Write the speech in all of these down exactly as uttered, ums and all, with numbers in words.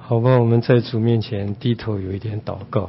好吧，我们在主面前低头有一点祷告。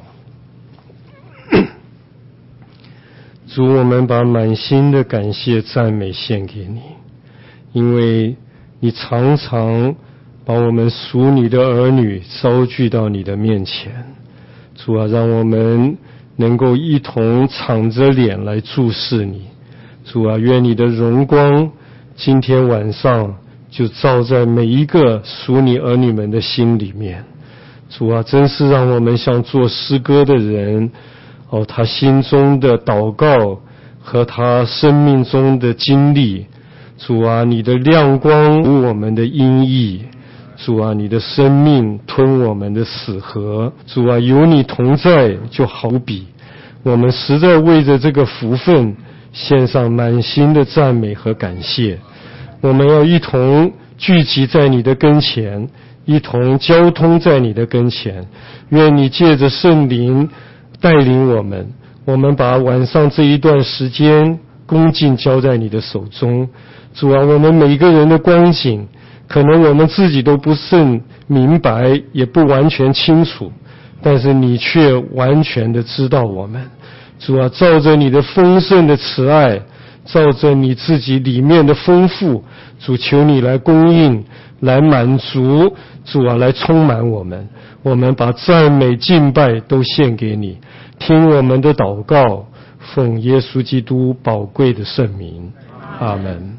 主，我们把满心的感谢赞美献给你，因为你常常把我们属你的儿女招聚到你的面前。主啊，让我们能够一同敞着脸来注视你。主啊，愿你的荣光今天晚上就照在每一个属你儿女们的心里面。主啊，真是让我们像做诗歌的人，哦，他心中的祷告和他生命中的经历。主啊，你的亮光补我们的阴翳。主啊，你的生命吞我们的死河。主啊，有你同在，就好比我们实在为着这个福分献上满心的赞美和感谢。我们要一同聚集在你的跟前，一同交通在你的跟前。愿你借着圣灵带领我们，我们把晚上这一段时间恭敬交在你的手中。主啊，我们每个人的光景可能我们自己都不甚明白，也不完全清楚，但是你却完全的知道我们。主啊，照着你的丰盛的慈爱，照着你自己里面的丰富，主，求你来供应，来满足。主啊，来充满我们。我们把赞美敬拜都献给你，听我们的祷告，奉耶稣基督宝贵的圣名，阿们。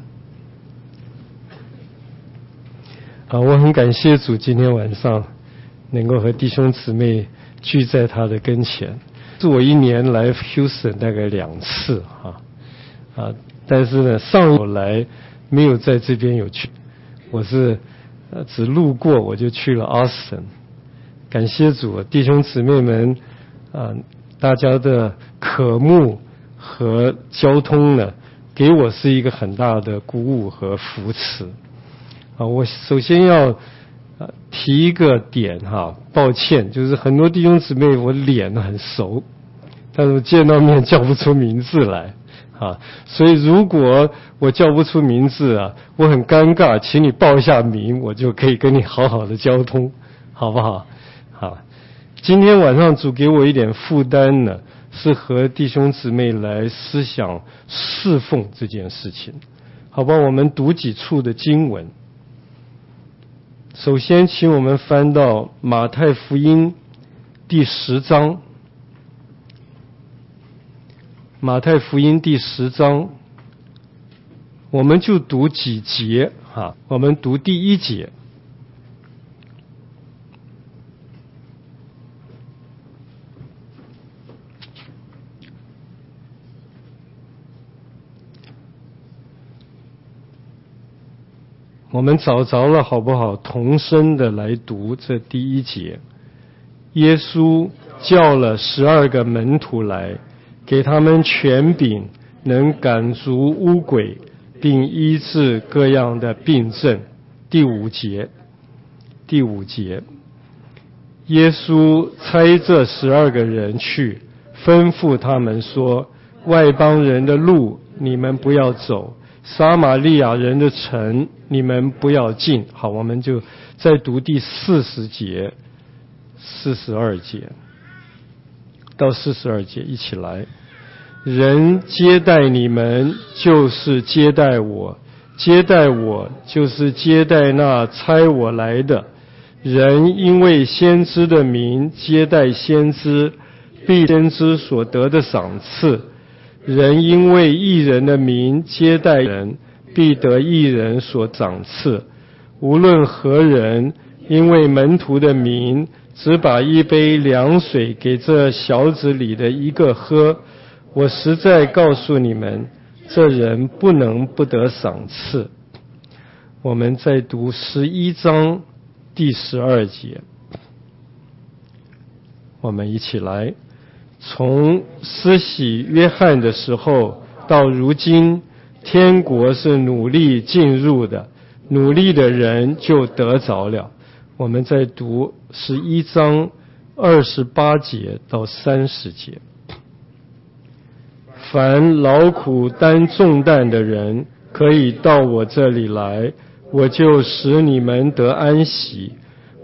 啊，我很感谢主，今天晚上能够和弟兄姊妹聚在他的跟前。是我一年来 Houston 大概两次啊啊，但是呢，上午来没有在这边有去，我是呃只路过，我就去了 Austin。感谢主，弟兄姊妹们啊，大家的渴慕和交通呢，给我是一个很大的鼓舞和扶持。啊，我首先要啊提一个点哈，抱歉，就是很多弟兄姊妹我脸很熟，但是我见到面叫不出名字来啊，所以如果我叫不出名字啊，我很尴尬，请你报一下名，我就可以跟你好好的交通，好不好？好，今天晚上主给我一点负担呢，是和弟兄姊妹来思想侍奉这件事情，好吧？我们读几处的经文。首先请我们翻到马太福音第十章，马太福音第十章，我们就读几节哈，我们读第一节。我们找着了好不好？同声的来读这第一节。耶稣叫了十二个门徒来，给他们权柄，能赶逐污鬼，并医治各样的病症。第五节，第五节，耶稣差这十二个人去，吩咐他们说：外邦人的路你们不要走，撒玛利亚人的城你们不要进。好，我们就再读第四十节、四十二节到四十二节，一起来。人接待你们，就是接待我；接待我，就是接待那差我来的。人因为先知的名接待先知，必先知所得的赏赐。人因为义人的名接待人，必得义人所赏赐。无论何人因为门徒的名只把一杯凉水给这小子里的一个喝，我实在告诉你们，这人不能不得赏赐。我们再读十一章第十二节，我们一起来。从施洗约翰的时候到如今，天国是努力进入的，努力的人就得着了。我们再读十一章二十八节到三十节。凡劳苦担重担的人，可以到我这里来，我就使你们得安息。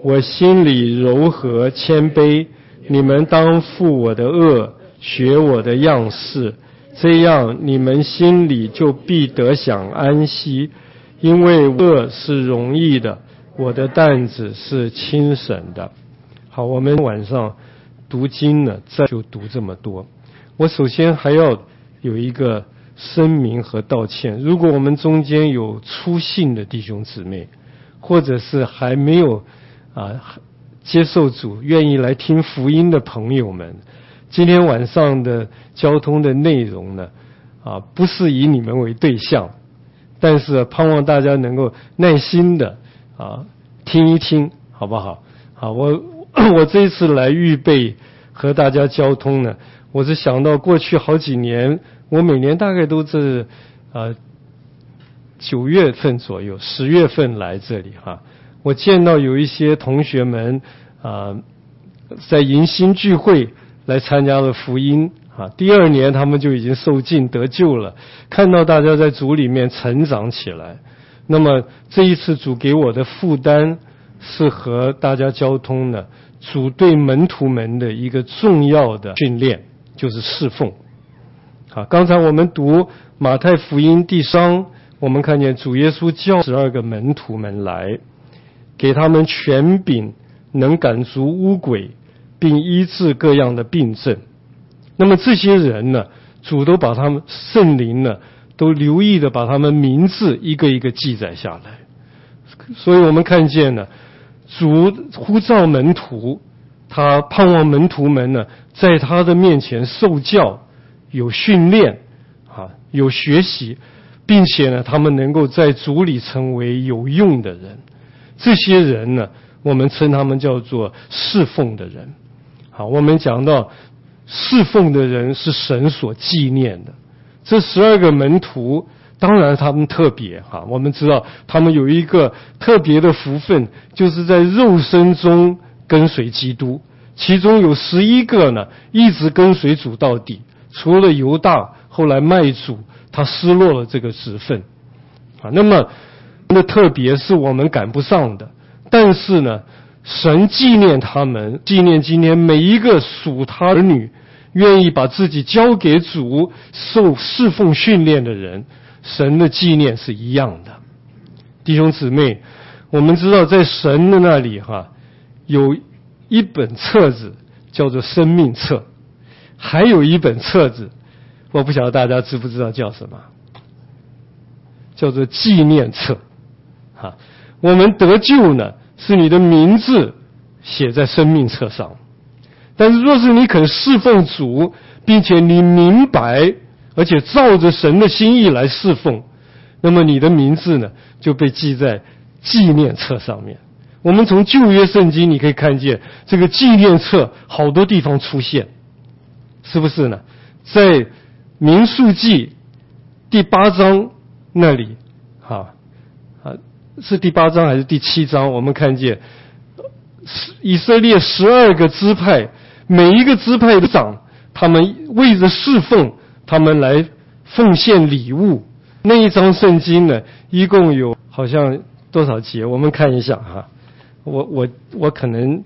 我心里柔和谦卑，你们当负我的恶，学我的样式，这样你们心里就必得享安息，因为恶是容易的，我的担子是轻省的。好，我们晚上读经呢，再就读这么多。我首先还要有一个声明和道歉，如果我们中间有初信的弟兄姊妹，或者是还没有啊接受主愿意来听福音的朋友们，今天晚上的交通的内容呢啊不是以你们为对象，但是盼望大家能够耐心的啊听一听，好不好？好，我我这一次来预备和大家交通呢，我是想到过去好几年，我每年大概都是呃九月份左右，十月份来这里哈。我见到有一些同学们啊、呃，在迎新聚会来参加了福音啊，第二年他们就已经受尽得救了，看到大家在主里面成长起来。那么这一次主给我的负担是和大家交通呢，主对门徒们的一个重要的训练，就是侍奉。好，刚才我们读马太福音第三，我们看见主耶稣叫十二个门徒们来，给他们权柄，能赶逐污鬼，并医治各样的病症。那么这些人呢，主都把他们圣灵呢，都留意的把他们名字一个一个记载下来。所以我们看见呢，主呼召门徒，他盼望门徒们呢，在他的面前受教，有训练啊，有学习，并且呢，他们能够在主里成为有用的人。这些人呢，我们称他们叫做侍奉的人。好，我们讲到侍奉的人是神所纪念的。这十二个门徒，当然他们特别哈，我们知道他们有一个特别的福分，就是在肉身中跟随基督。其中有十一个呢，一直跟随主到底，除了犹大后来卖主，他失落了这个职分啊。那么那特别是我们赶不上的，但是呢，神纪念他们，纪念今天每一个属他儿女，愿意把自己交给主，受侍奉训练的人，神的纪念是一样的。弟兄姊妹，我们知道在神的那里哈，有一本册子叫做生命册，还有一本册子，我不晓得大家知不知道叫什么，叫做纪念册。哈，我们得救呢，是你的名字写在生命册上。但是若是你肯侍奉主，并且你明白，而且照着神的心意来侍奉，那么你的名字呢，就被记在纪念册上面。我们从旧约圣经你可以看见这个纪念册好多地方出现，是不是呢？在民数记第八章那里啊啊是第八章还是第七章，我们看见以色列十二个支派，每一个支派的长，他们为着侍奉，他们来奉献礼物。那一章圣经呢，一共有好像多少节？我们看一下哈。我我我可能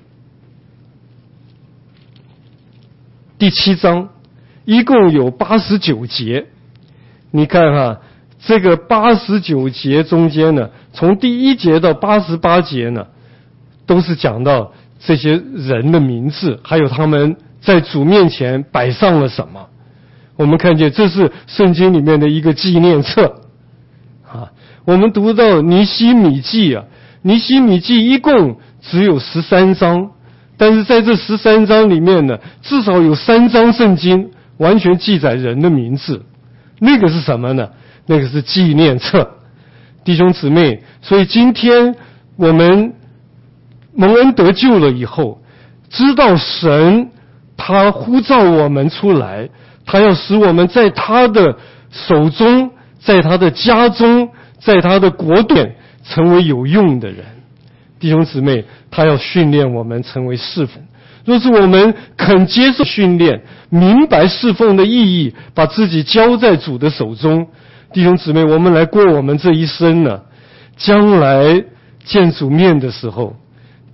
第七章一共有八十九节。你看哈，这个八十九节中间呢，从第一节到八十八节呢，都是讲到这些人的名字，还有他们在主面前摆上了什么。我们看见这是圣经里面的一个纪念册啊。我们读到尼希米记啊，尼希米记一共只有十三章，但是在这十三章里面呢，至少有三章圣经完全记载人的名字。那个是什么呢？那个是纪念册。弟兄姊妹，所以今天我们蒙恩得救了以后，知道神他呼召我们出来，他要使我们在他的手中，在他的家中，在他的国度成为有用的人。弟兄姊妹，他要训练我们成为侍奉。若是我们肯接受训练，明白侍奉的意义，把自己交在主的手中，弟兄姊妹，我们来过我们这一生呢，将来见主面的时候，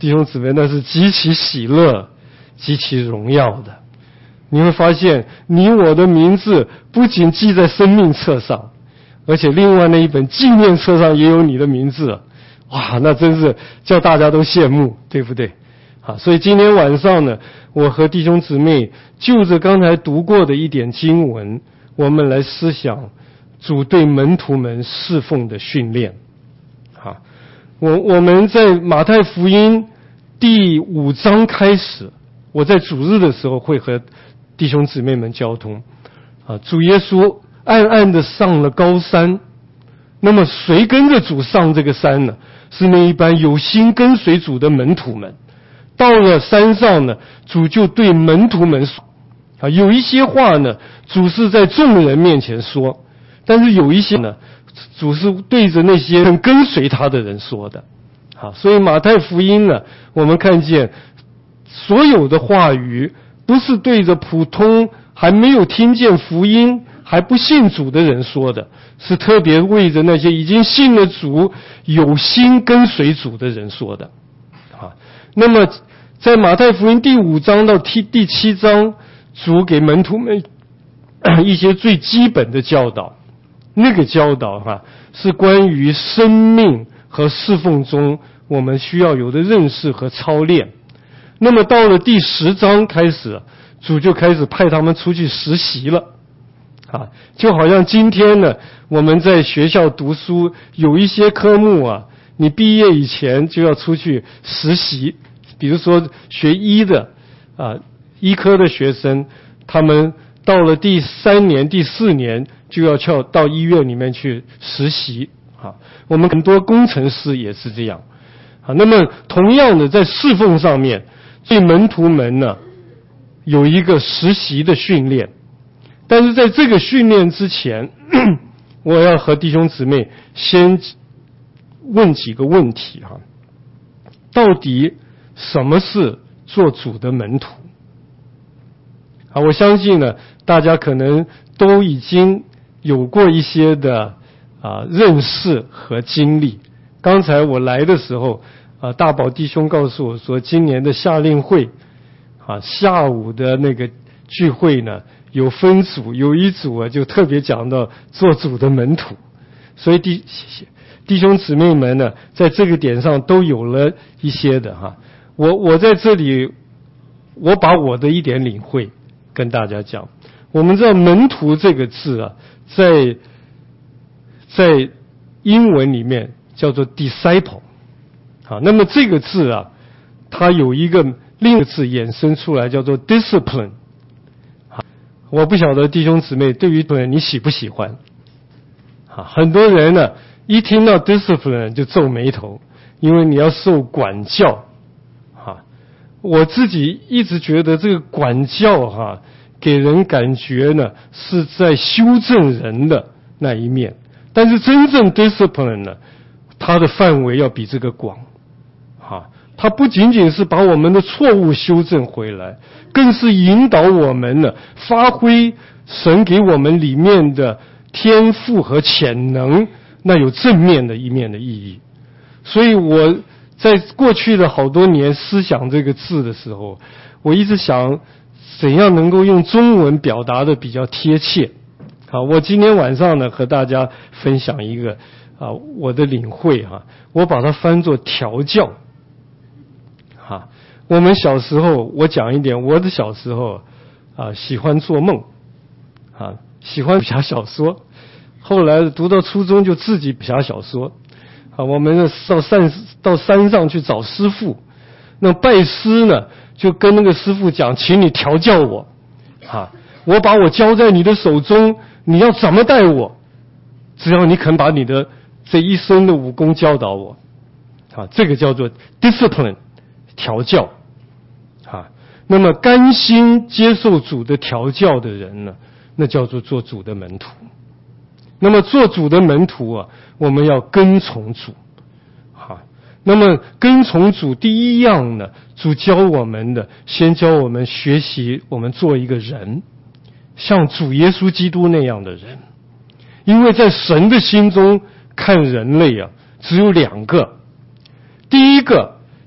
弟兄姊妹，那是极其喜乐、极其荣耀的。你会发现，你我的名字不仅记在生命册上，而且另外那一本纪念册上也有你的名字。哇，那真是叫大家都羡慕，对不对？好，所以今天晚上呢，我和弟兄姊妹就着刚才读过的一点经文，我们来思想主对门徒们侍奉的训练。好，我我们在马太福音第五章开始，我在主日的时候会和弟兄姊妹们交通。啊，主耶稣暗暗地上了高山，那么谁跟着主上这个山呢？是那一班有心跟随主的门徒们。到了山上呢，主就对门徒们说，啊，有一些话呢，主是在众人面前说，但是有一些呢，主是对着那些跟随他的人说的。好，所以马太福音呢，我们看见所有的话语不是对着普通还没有听见福音还不信主的人说的，是特别为着那些已经信了主有心跟随主的人说的。好，那么在马太福音第五章到第七章，主给门徒们一些最基本的教导，那个教导哈、啊、是关于生命和侍奉中我们需要有的认识和操练。那么到了第十章开始，主就开始派他们出去实习了。啊，就好像今天呢，我们在学校读书，有一些科目啊，你毕业以前就要出去实习。比如说学医的啊，医科的学生，他们到了第三年、第四年就要去到医院里面去实习。啊，我们很多工程师也是这样。啊，那么同样的，在侍奉上面，对门徒们呢，有一个实习的训练。但是在这个训练之前，我要和弟兄姊妹先问几个问题哈。到底什么是做主的门徒？啊，我相信呢，大家可能都已经有过一些的啊认识和经历。刚才我来的时候，啊，大宝弟兄告诉我说，今年的夏令会，啊，下午的那个聚会呢，有分组，有一组啊就特别讲到做主的门徒，所以弟弟兄姊妹们呢，在这个点上都有了一些的哈。我我在这里，我把我的一点领会跟大家讲。我们知道门徒这个字啊，在在英文里面叫做 disciple， 好，那么这个字啊，它有一个另一个字衍生出来叫做 discipline。我不晓得弟兄姊妹对于你喜不喜欢？啊，很多人呢一听到 discipline 就皱眉头，因为你要受管教。啊，我自己一直觉得这个管教哈、啊，给人感觉呢是在修正人的那一面，但是真正 discipline 呢，它的范围要比这个广。啊，它不仅仅是把我们的错误修正回来，更是引导我们呢发挥神给我们里面的天赋和潜能，那有正面的一面的意义。所以我在过去的好多年思想这个字的时候，我一直想怎样能够用中文表达的比较贴切。好，我今天晚上呢和大家分享一个啊我的领会哈、啊，我把它翻作调教。哈，我们小时候，我讲一点，我的小时候啊，喜欢做梦，啊，喜欢武侠小说，后来读到初中就自己武侠小说，啊，我们到山到山上去找师傅，那拜师呢，就跟那个师傅讲，请你调教我，啊，我把我交在你的手中，你要怎么带我，只要你肯把你的这一生的武功教导我，啊，这个叫做 discipline。调教，啊，那么甘心接受主的调教的人呢，那叫做做主的门徒。那么做主的门徒啊，我们要跟从主，啊，那么跟从主第一样呢，主教我们的，先教我们学习，我们做一个人，像主耶稣基督那样的人。因为在神的心中看人类啊，只有两个，第一个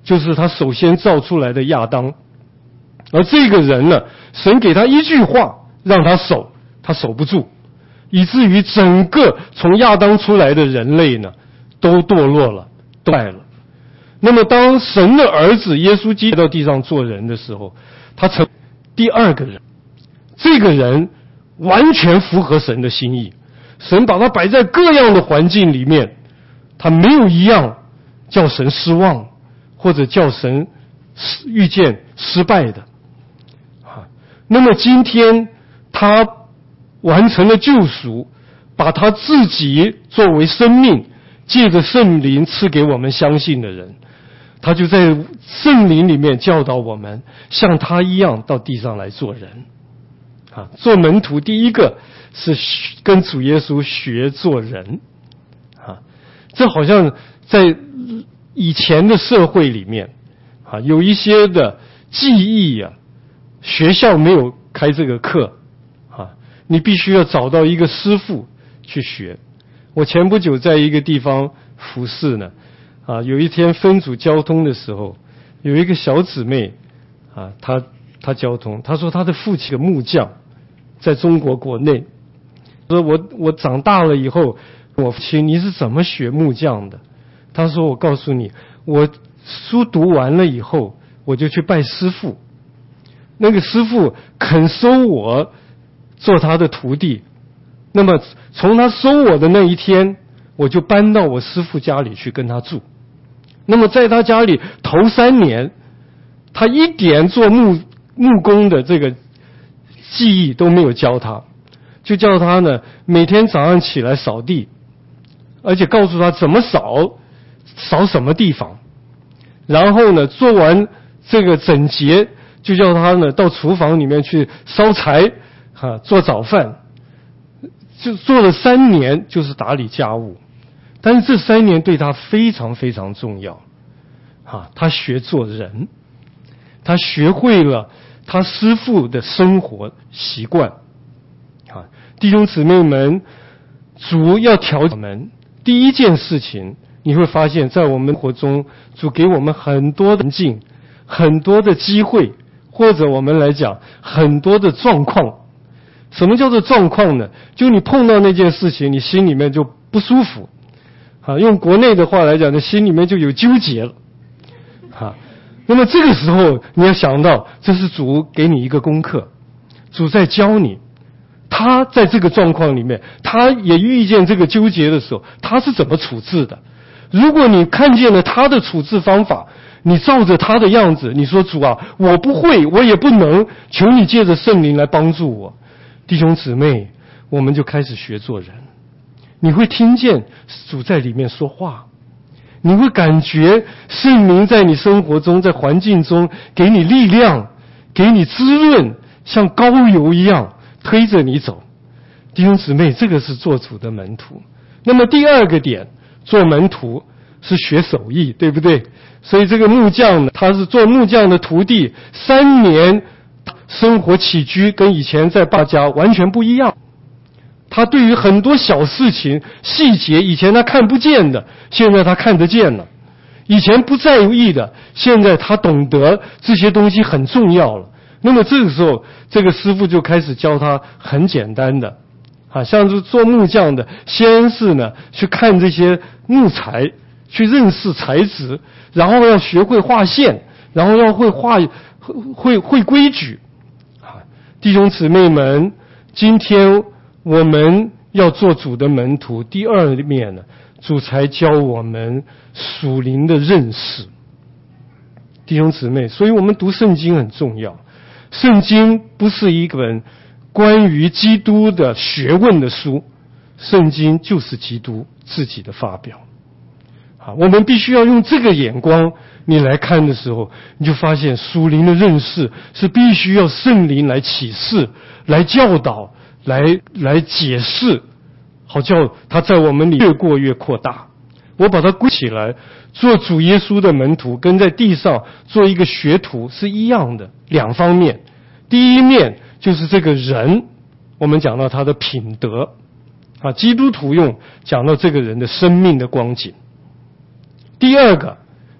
就是他首先造出来的亚当。而这个人呢，神给他一句话让他守，他守不住，以至于整个从亚当出来的人类呢都堕落了，都败了。那么当神的儿子耶稣基督来到地上做人的时候，他成第二个人，这个人完全符合神的心意，神把他摆在各样的环境里面，他没有一样叫神失望或者叫神遇见失败的。那么今天他完成了救赎，把他自己作为生命，借着圣灵赐给我们相信的人，他就在圣灵里面教导我们像他一样到地上来做人。啊，做门徒第一个是跟主耶稣学做人。啊，这好像在以前的社会里面啊，有一些的记忆啊，学校没有开这个课啊，你必须要找到一个师傅去学。我前不久在一个地方服侍呢，啊，有一天分组交通的时候，有一个小姊妹啊，她她交通，她说她的父亲的木匠，在中国国内，说我我长大了以后，我父亲你是怎么学木匠的？她说我告诉你，我书读完了以后，我就去拜师傅。那个师傅肯收我做他的徒弟，那么从他收我的那一天，我就搬到我师傅家里去跟他住。那么在他家里头三年，他一点做木木工的这个技艺都没有教他，就叫他呢每天早上起来扫地，而且告诉他怎么扫，扫什么地方，然后呢做完这个整洁，就叫他呢到厨房里面去烧柴啊，做早饭，就做了三年，就是打理家务。但是这三年对他非常非常重要啊，他学做人，他学会了他师父的生活习惯啊。弟兄姊妹们，主要调整我们第一件事情，你会发现在我们生活中，主给我们很多的环境，很多的机会，或者我们来讲很多的状况。什么叫做状况呢？就你碰到那件事情，你心里面就不舒服啊，用国内的话来讲，你心里面就有纠结了啊。那么这个时候你要想到，这是主给你一个功课，主在教你，他在这个状况里面，他也遇见这个纠结的时候，他是怎么处置的。如果你看见了他的处置方法，你照着他的样子，你说主啊，我不会，我也不能，求你借着圣灵来帮助我。弟兄姊妹，我们就开始学做人，你会听见主在里面说话，你会感觉圣灵在你生活中，在环境中给你力量，给你滋润，像膏油一样推着你走。弟兄姊妹，这个是做主的门徒。那么第二个点，做门徒是学手艺，对不对？所以这个木匠呢，他是做木匠的徒弟，三年生活起居跟以前在爸家完全不一样。他对于很多小事情细节，以前他看不见的，现在他看得见了；以前不在意的，现在他懂得这些东西很重要了。那么这个时候，这个师傅就开始教他很简单的啊，像是做木匠的，先是呢去看这些木材，去认识材质，然后要学会画线，然后要会画会会规矩啊。弟兄姊妹们，今天我们要做主的门徒，第二面呢，主才教我们属灵的认识。弟兄姊妹，所以我们读圣经很重要。圣经不是一本关于基督的学问的书，圣经就是基督自己的发表。啊，我们必须要用这个眼光，你来看的时候，你就发现属灵的认识是必须要圣灵来启示、来教导、来来解释，好叫他在我们里越过越扩大。我把它归起来，做主耶稣的门徒跟在地上做一个学徒是一样的，两方面。第一面就是这个人，我们讲到他的品德啊，基督徒用讲到这个人的生命的光景。第二个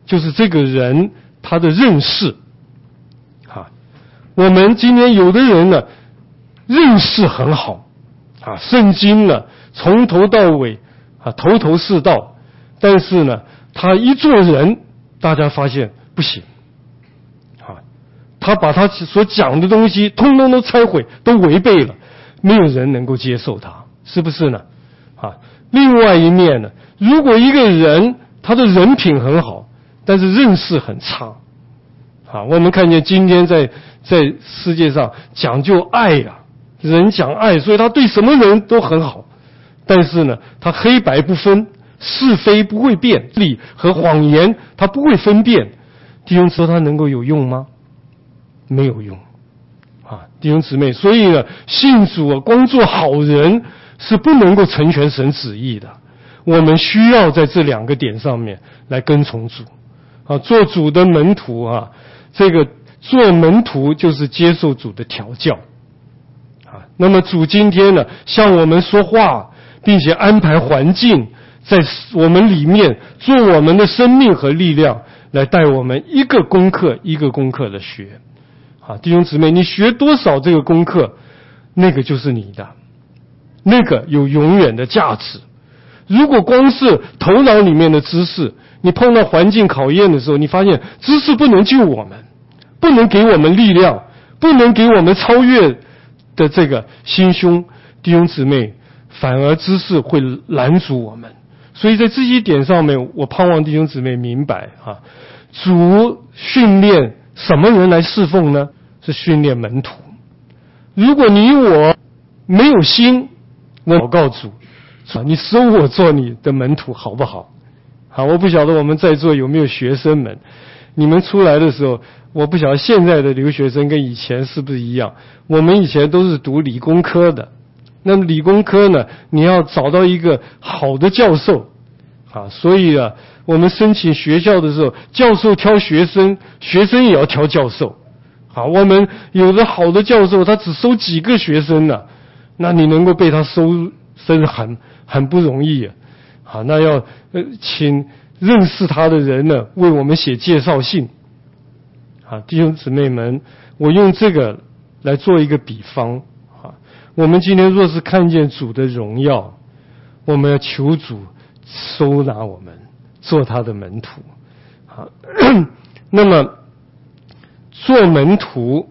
就是这个人他的认识。啊，我们今天有的人呢，认识很好，啊，圣经呢从头到尾啊头头是道，但是呢，他一做人，大家发现不行，啊，他把他所讲的东西通通都拆毁，都违背了，没有人能够接受他，是不是呢？啊，另外一面呢，如果一个人他的人品很好，但是认识很差，啊，我们看见今天在在世界上讲究爱呀、啊，人讲爱，所以他对什么人都很好，但是呢，他黑白不分，是非不会辨，理和谎言他不会分辨，弟兄说他能够有用吗？没有用啊，弟兄姊妹，所以呢，信主啊，光做好人是不能够成全神旨意的。我们需要在这两个点上面来跟从主啊，做主的门徒啊，这个做门徒就是接受主的调教啊。那么主今天呢，向我们说话，并且安排环境在我们里面，做我们的生命和力量，来带我们一个功课一个功课的学啊。弟兄姊妹，你学多少这个功课，那个就是你的，那个有永远的价值。如果光是头脑里面的知识，你碰到环境考验的时候，你发现知识不能救我们，不能给我们力量，不能给我们超越的这个心胸，弟兄姊妹，反而知识会拦阻我们。所以在这一点上面，我盼望弟兄姊妹明白啊，主训练什么人来侍奉呢？是训练门徒。如果你我没有心，我祷告主，你收我做你的门徒好不好？好，我不晓得我们在座有没有学生们，你们出来的时候，我不晓得现在的留学生跟以前是不是一样。我们以前都是读理工科的，那么理工科呢，你要找到一个好的教授啊，所以啊，我们申请学校的时候，教授挑学生，学生也要挑教授。好，我们有的好的教授，他只收几个学生呢、啊，那你能够被他收生很很不容易啊。好，那要呃请认识他的人呢，为我们写介绍信。啊，弟兄姊妹们，我用这个来做一个比方啊。我们今天若是看见主的荣耀，我们要求主收纳我们，做他的门徒。好，那么做门徒，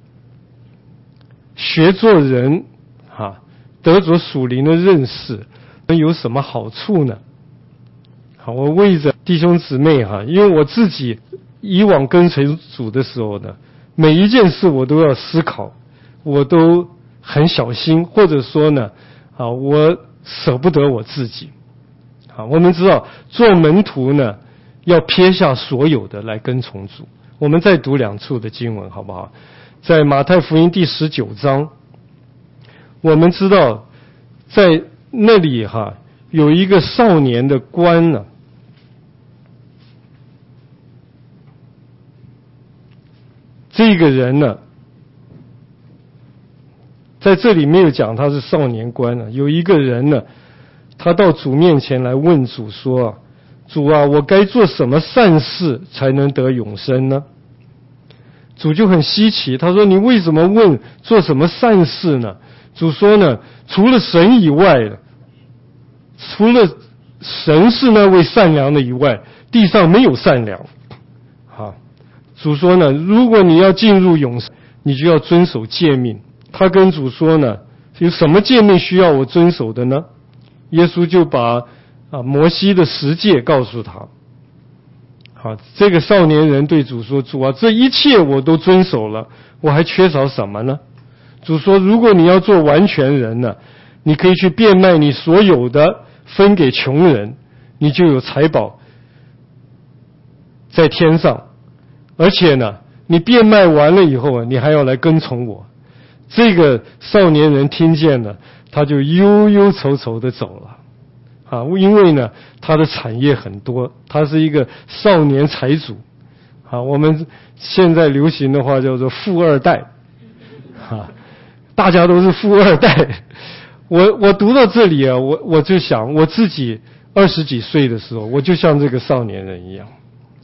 学做人，啊，得着属灵的认识，有什么好处呢？好，我为着弟兄姊妹哈，因为我自己以往跟随主的时候呢，每一件事我都要思考，我都很小心，或者说呢，啊，我舍不得我自己。啊，我们知道做门徒呢，要撇下所有的来跟从主。我们再读两处的经文好不好？在马太福音第十九章，我们知道在那里哈有一个少年的官呢，这个人呢，在这里没有讲他是少年官呢，有一个人呢，他到主面前来问主说，主啊，我该做什么善事才能得永生呢？主就很稀奇，他说你为什么问做什么善事呢？主说呢，除了神以外，除了神是那位善良的以外，地上没有善良。好，主说呢，如果你要进入永生，你就要遵守诫命。他跟主说呢，有什么诫命需要我遵守的呢？耶稣就把啊摩西的十诫告诉他。好，这个少年人对主说，主啊，这一切我都遵守了，我还缺少什么呢？主说，如果你要做完全人呢，你可以去变卖你所有的，分给穷人，你就有财宝在天上。而且呢，你变卖完了以后，你还要来跟从我。这个少年人听见了，他就忧忧愁愁的走了。啊，因为呢，他的产业很多，他是一个少年财主。啊，我们现在流行的话叫做富二代。啊，大家都是富二代。我我读到这里啊，我我就想，我自己二十几岁的时候，我就像这个少年人一样。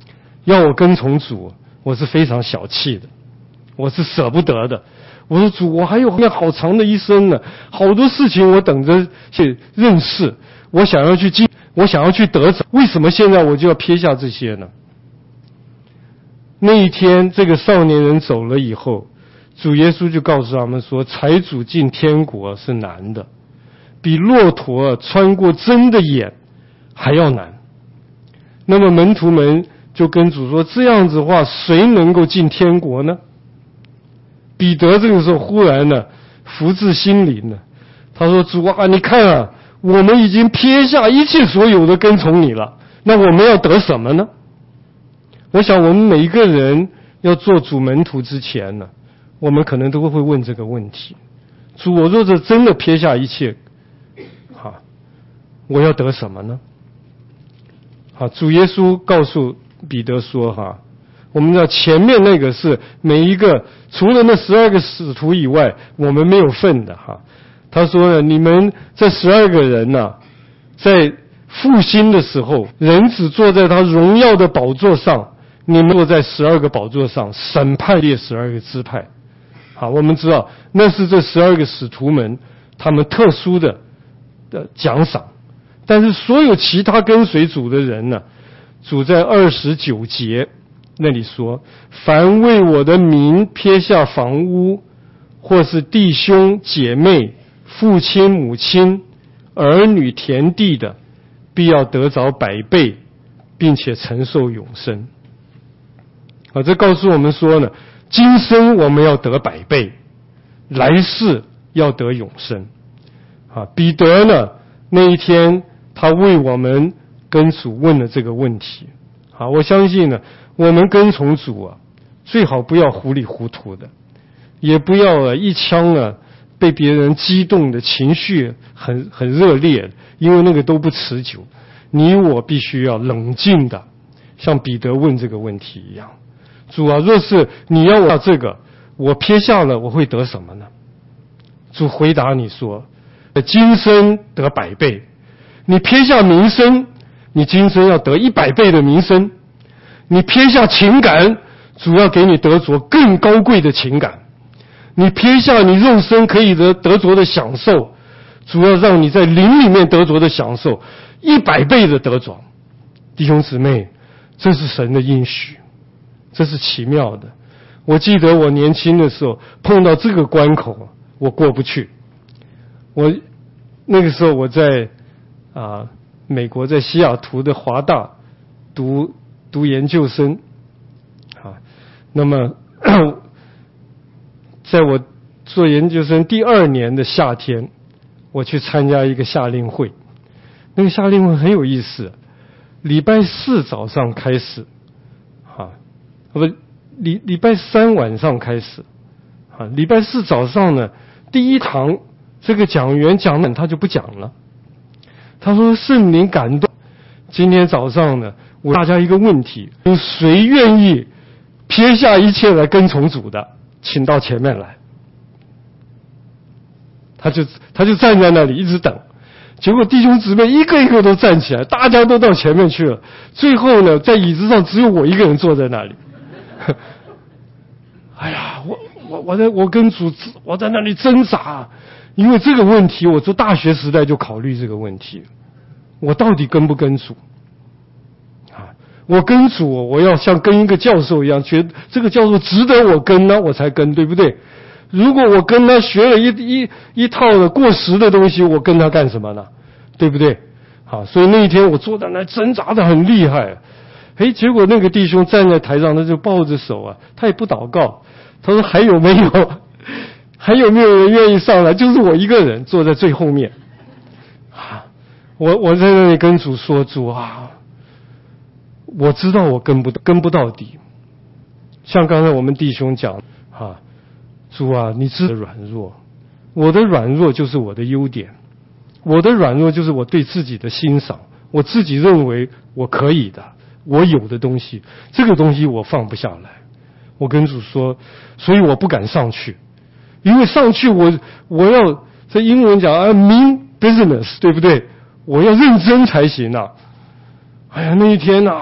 要我跟从主，我是非常小气的，我是舍不得的。我说主，我还有好长的一生呢，好多事情我等着去认识，我想要去经，我想要去得着，为什么现在我就要撇下这些呢？那一天，这个少年人走了以后，主耶稣就告诉他们说，财主进天国是难的，比骆驼穿过针的眼还要难。那么门徒们就跟主说，这样子的话，谁能够进天国呢？彼得这个时候忽然呢，福至心灵了。他说：“主啊，你看啊，我们已经撇下一切所有的跟从你了，那我们要得什么呢？”我想我们每一个人要做主门徒之前呢，我们可能都会问这个问题：主，我若是真的撇下一切，哈，我要得什么呢？好，主耶稣告诉彼得说：“哈。”我们知道前面那个是每一个除了那十二个使徒以外，我们没有份的哈。他说呢，你们这十二个人呢、啊，在复兴的时候，人只坐在他荣耀的宝座上，你们坐在十二个宝座上，审判列十二个支派。好，我们知道那是这十二个使徒们他们特殊的的奖赏，但是所有其他跟随主的人呢，主在二十九节。那里说，凡为我的名撇下房屋，或是弟兄姐妹、父亲母亲、儿女田地的，必要得着百倍，并且承受永生。啊，这告诉我们说呢，今生我们要得百倍，来世要得永生。啊，彼得呢，那一天他为我们跟主问了这个问题。啊，我相信呢，我们跟从主啊，最好不要糊里糊涂的，也不要啊一腔啊被别人激动的情绪很很热烈，因为那个都不持久。你我必须要冷静的，像彼得问这个问题一样：主啊，若是你要我这个，我撇下了，我会得什么呢？主回答你说：今生得百倍。你撇下名声，你今生要得一百倍的名声；你撇下情感，主要给你得着更高贵的情感；你撇下你肉身可以得得着的享受，主要让你在灵里面得着的享受一百倍的得着。弟兄姊妹，这是神的应许，这是奇妙的。我记得我年轻的时候碰到这个关口，我过不去。我那个时候我在啊。美国在西雅图的华大读读研究生，啊，那么在我做研究生第二年的夏天，我去参加一个夏令会。那个夏令会很有意思，礼拜四早上开始，啊，不，礼礼拜三晚上开始，啊，礼拜四早上呢，第一堂这个讲员讲完他就不讲了。他说圣灵感动，今天早上呢，我大家一个问题：有谁愿意撇下一切来跟从主的，请到前面来。他就他就站在那里一直等，结果弟兄姊妹一个一个都站起来，大家都到前面去了。最后呢，在椅子上只有我一个人坐在那里。哎呀，我我我在我跟主我在那里挣扎。因为这个问题，我从大学时代就考虑这个问题，我到底跟不跟主？啊，我跟主，我要像跟一个教授一样，觉得这个教授值得我跟呢，我才跟，对不对？如果我跟他学了一一一套的过时的东西，我跟他干什么呢？对不对？好，所以那一天我坐在那挣扎的很厉害，哎，结果那个弟兄站在台上，他就抱着手啊，他也不祷告，他说还有没有？还有没有人愿意上来？就是我一个人坐在最后面。啊，我我在那里跟主说：主啊，我知道我跟不跟不到底。像刚才我们弟兄讲啊，主啊，你知道软弱，我的软弱就是我的优点，我的软弱就是我对自己的欣赏，我自己认为我可以的，我有的东西，这个东西我放不下来。我跟主说，所以我不敢上去。因为上去我我要在英文讲啊 mean business， 对不对？我要认真才行啊！哎呀，那一天啊，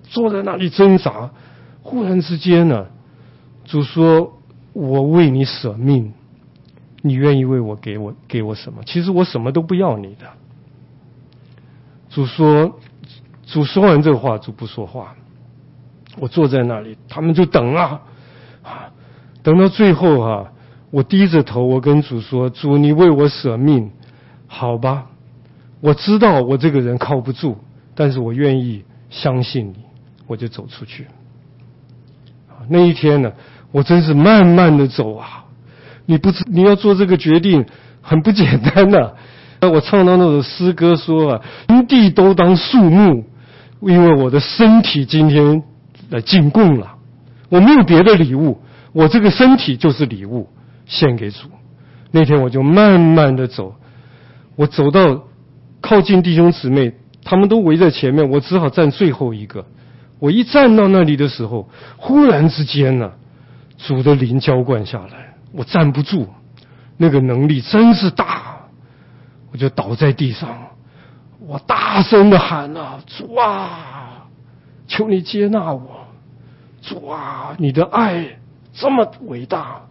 坐在那里挣扎。忽然之间呢，主说：“我为你舍命，你愿意为我给我给我什么？其实我什么都不要你的。”主说，主说完这话，主不说话。我坐在那里，他们就等啊，啊，等到最后啊，我低着头，我跟主说：“主，你为我舍命，好吧，我知道我这个人靠不住，但是我愿意相信你。”我就走出去。那一天呢，我真是慢慢的走啊，你不知你要做这个决定很不简单的、啊。我唱到那首诗歌说啊，天地都当肃穆，因为我的身体今天来进贡了，我没有别的礼物，我这个身体就是礼物，献给主。那天我就慢慢的走，我走到靠近弟兄姊妹，他们都围在前面，我只好站最后一个。我一站到那里的时候，忽然之间呢、啊，主的灵浇灌下来，我站不住，那个能力真是大，我就倒在地上，我大声的喊啊，主啊，求你接纳我，主啊，你的爱这么伟大。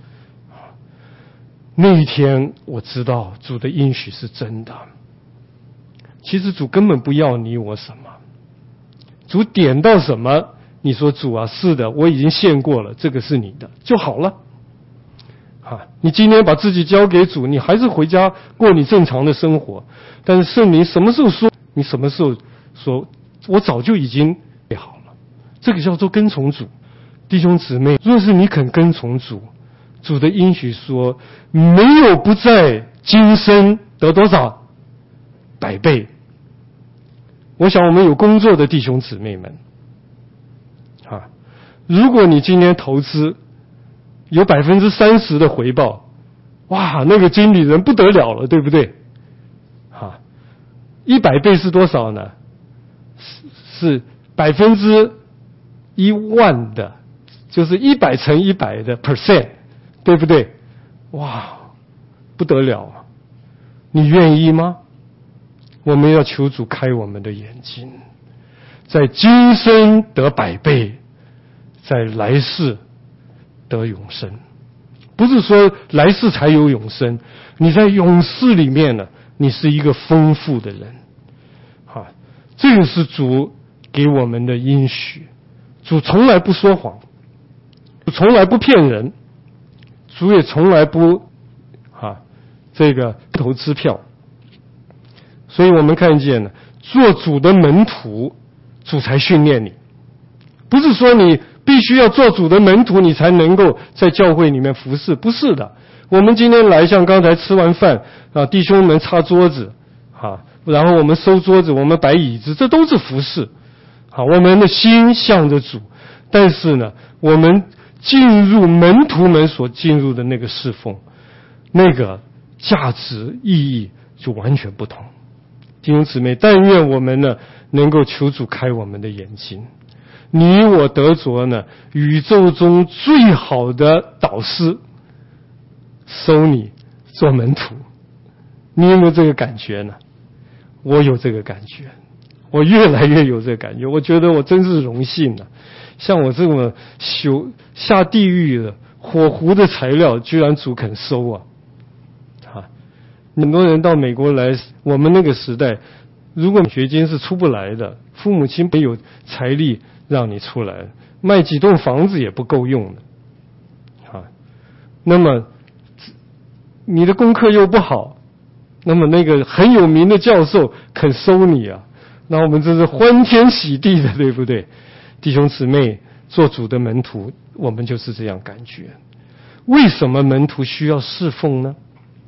那一天我知道主的应许是真的，其实主根本不要你我什么，主点到什么，你说主啊，是的，我已经献过了，这个是你的就好了。啊，你今天把自己交给主，你还是回家过你正常的生活。但是圣灵什么时候说，你什么时候说，我早就已经备好了。这个叫做跟从主。弟兄姊妹，若是你肯跟从主，主的应许说，没有不在今生得多少百倍。我想我们有工作的弟兄姊妹们啊，如果你今天投资有百分之三十的回报，哇，那个经理人不得了了，对不对？啊，一百倍是多少呢？是百分之一万的，就是一百乘一百的 percent， 对不对？哇，不得了啊！你愿意吗？我们要求主开我们的眼睛，在今生得百倍，在来世得永生。不是说来世才有永生，你在永世里面呢，你是一个丰富的人。啊，这个是主给我们的应许。主从来不说谎，主从来不骗人，主也从来不啊这个投支票。所以我们看见呢，做主的门徒，主才训练你，不是说你必须要做主的门徒，你才能够在教会里面服侍，不是的。我们今天来，像刚才吃完饭啊，弟兄们擦桌子啊，然后我们收桌子，我们摆椅子，这都是服侍。好，我们的心向着主，但是呢，我们进入门徒们所进入的那个侍奉，那个价值意义就完全不同。弟兄姊妹，但愿我们呢能够求主开我们的眼睛，你我得着呢宇宙中最好的导师，收你做门徒。你有没有这个感觉呢？我有这个感觉，我越来越有这个感觉，我觉得我真是荣幸啊！像我这么修下地狱的火湖的材料，居然主肯收啊！啊，很多人到美国来，我们那个时代，如果学金是出不来的，父母亲没有财力让你出来，卖几栋房子也不够用的啊。那么你的功课又不好，那么那个很有名的教授肯收你啊，那我们真是欢天喜地的，对不对？弟兄姊妹，做主的门徒，我们就是这样感觉。为什么门徒需要侍奉呢？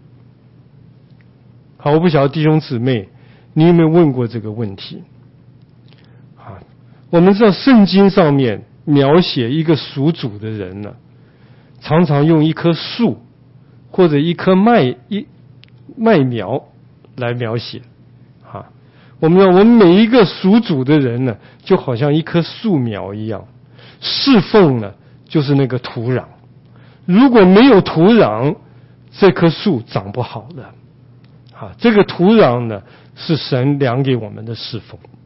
好，我不晓得弟兄姊妹，你有没有问过这个问题？啊，我们知道圣经上面描写一个属主的人呢，常常用一棵树或者一棵麦一麦苗来描写。啊，我们知道我们每一个属主的人呢，就好像一棵树苗一样，侍奉呢就是那个土壤。如果没有土壤，这棵树长不好的。啊，这个土壤呢是神量给我们的侍奉。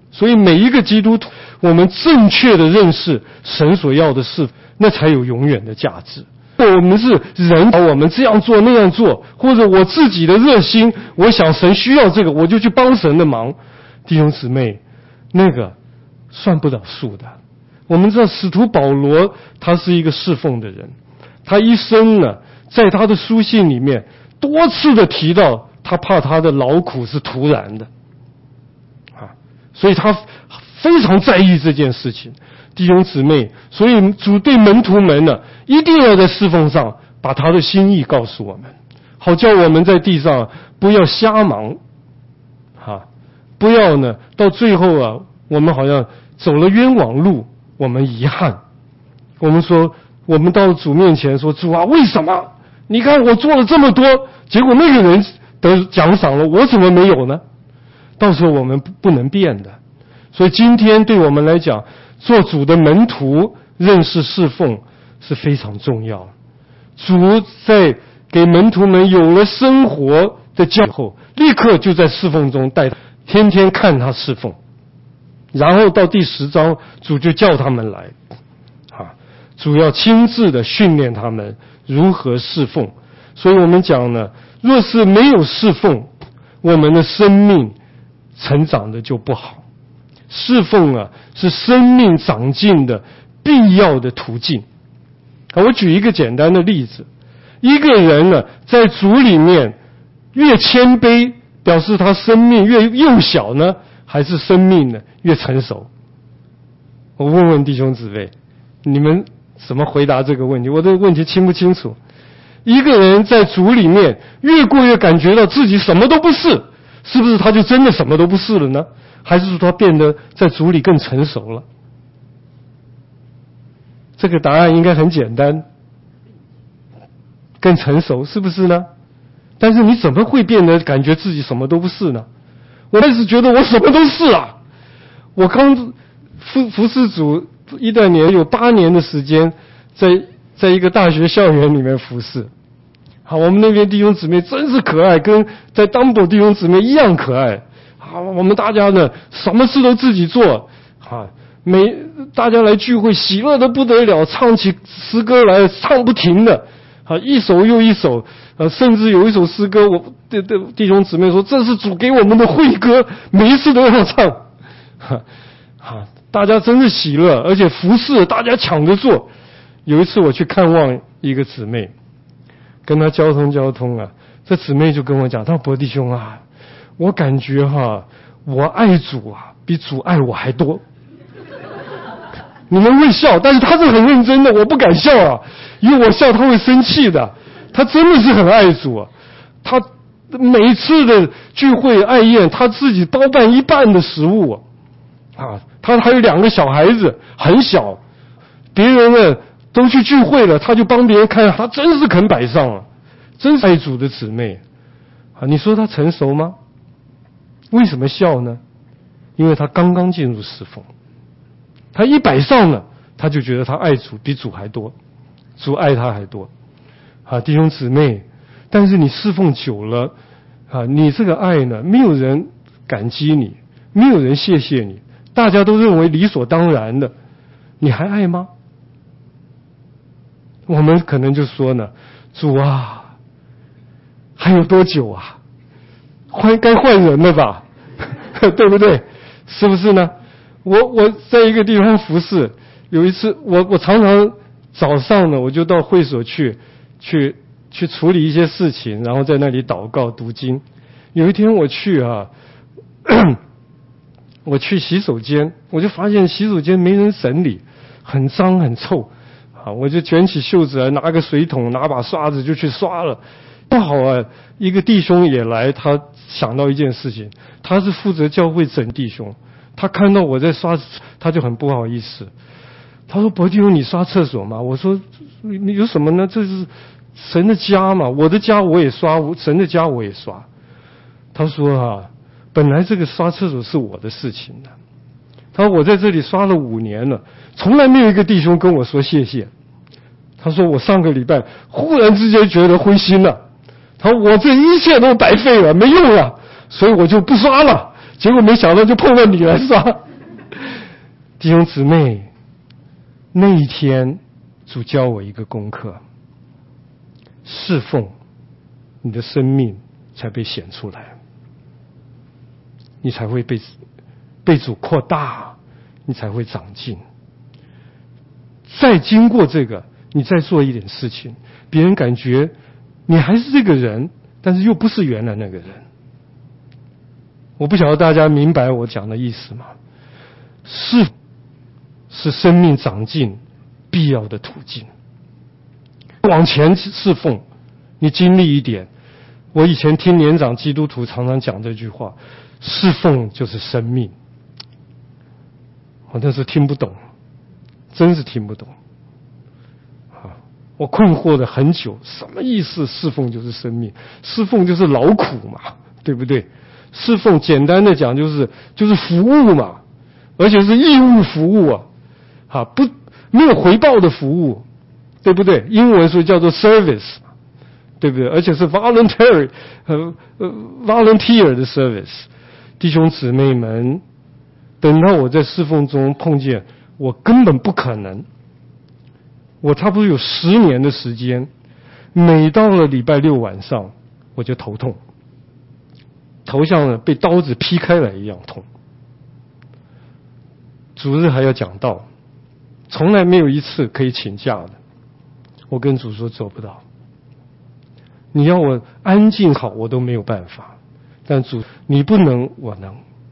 所以每一个基督徒，我们正确的认识神所要的事，那才有永远的价值。我们是人，我们这样做那样做，或者我自己的热心，我想神需要这个，我就去帮神的忙。弟兄姊妹，那个算不了数的。我们知道使徒保罗他是一个侍奉的人，他一生呢，在他的书信里面多次的提到，他怕他的劳苦是徒然的啊，所以他非常在意这件事情。弟兄姊妹，所以主对门徒们呢，一定要在侍奉上把他的心意告诉我们，好叫我们在地上不要瞎忙啊，不要呢到最后啊，我们好像走了冤枉路，我们遗憾。我们说，我们到主面前说，主啊，为什么？你看我做了这么多，结果那个人得奖赏了，我怎么没有呢？到时候我们不能变的。所以今天对我们来讲，做主的门徒认识侍奉是非常重要。主在给门徒们有了生活的教后，立刻就在侍奉中带他，天天看他侍奉。然后到第十章，主就叫他们来啊，主要亲自的训练他们如何侍奉。所以我们讲呢，若是没有侍奉，我们的生命成长的就不好。侍奉啊，是生命长进的必要的途径。我举一个简单的例子，一个人呢，在主里面越谦卑，表示他生命越幼小呢，还是生命呢越成熟？我问问弟兄姊妹，你们怎么回答这个问题？我这个问题清不清楚？一个人在主里面越过越感觉到自己什么都不是，是不是他就真的什么都不是了呢？还是说他变得在主里更成熟了？这个答案应该很简单，更成熟，是不是呢？但是你怎么会变得感觉自己什么都不是呢？我开始觉得我什么都是啊！我刚服服侍主一段年，有八年的时间，在在一个大学校园里面服侍。好，我们那边弟兄姊妹真是可爱，跟在当伯弟兄姊妹一样可爱。好，我们大家呢，什么事都自己做。啊，每大家来聚会，喜乐的不得了，唱起诗歌来唱不停的。啊，一首又一首，呃，甚至有一首诗歌，我对对弟兄姊妹说，这是主给我们的会歌，每一次都要唱。哈，哈，大家真是喜乐，而且服侍大家抢着做。有一次我去看望一个姊妹，跟她交通交通啊，这姊妹就跟我讲，她说伯弟兄啊，我感觉哈，我爱主啊，比主爱我还多。你们会笑，但是她是很认真的，我不敢笑啊，因为我笑她会生气的。她真的是很爱主啊，她每一次的聚会爱宴，她自己包办一半的食物啊，她还有两个小孩子，很小，别人呢都去聚会了，她就帮别人看，她真是肯摆上啊，真是爱主的姊妹啊。你说她成熟吗？为什么笑呢？因为她刚刚进入侍奉。他一摆上了，他就觉得他爱主比主还多，主爱他还多。啊，弟兄姊妹，但是你侍奉久了，啊，你这个爱呢，没有人感激你，没有人谢谢你，大家都认为理所当然的，你还爱吗？我们可能就说呢，主啊，还有多久啊？换该换人了吧？对不对？是不是呢？我我在一个地方服侍，有一次我我常常早上呢，我就到会所去去去处理一些事情，然后在那里祷告读经。有一天我去啊，我去洗手间，我就发现洗手间没人整理，很脏很臭啊，我就卷起袖子来，拿个水桶，拿把刷子就去刷了。不好啊，一个弟兄也来，他想到一件事情，他是负责教会整弟兄。他看到我在刷，他就很不好意思。他说：“伯弟兄，你刷厕所吗？”我说：“你有什么呢？这是神的家嘛，我的家我也刷，神的家我也刷。”他说：“啊，本来这个刷厕所是我的事情的。”他说：“我在这里刷了五年了，从来没有一个弟兄跟我说谢谢。”他说：“我上个礼拜忽然之间觉得灰心了。他说我这一切都白费了，没用了，所以我就不刷了。 结果没想到就碰到你来刷。弟兄姊妹，那一天主教我一个功课，侍奉，你的生命才被显出来，你才会被被主扩大，你才会长进。再经过这个，你再做一点事情，别人感觉你还是这个人，但是又不是原来那个人。我不晓得大家明白我讲的意思吗？是是生命长进必要的途径。往前侍奉，你经历一点。我以前听年长基督徒常常讲这句话，侍奉就是生命。我那时听不懂，真是听不懂。啊，我困惑了很久，什么意思？侍奉就是生命，侍奉就是劳苦嘛，对不对？侍奉简单的讲就是就是服务嘛，而且是义务服务啊，啊不没有回报的服务，对不对？英文说叫做 service。对不对？而且是 voluntary 呃呃 volunteer 的 service。弟兄姊妹们，等到我在侍奉中碰见，我根本不可能。我差不多有十年的时间，每到了礼拜六晚上，我就头痛，头像呢被刀子劈开来一样痛。主日还要讲道，从来没有一次可以请假的。我跟主说做不到。你要我安静好，我都没有办法。但主，你不能，我能。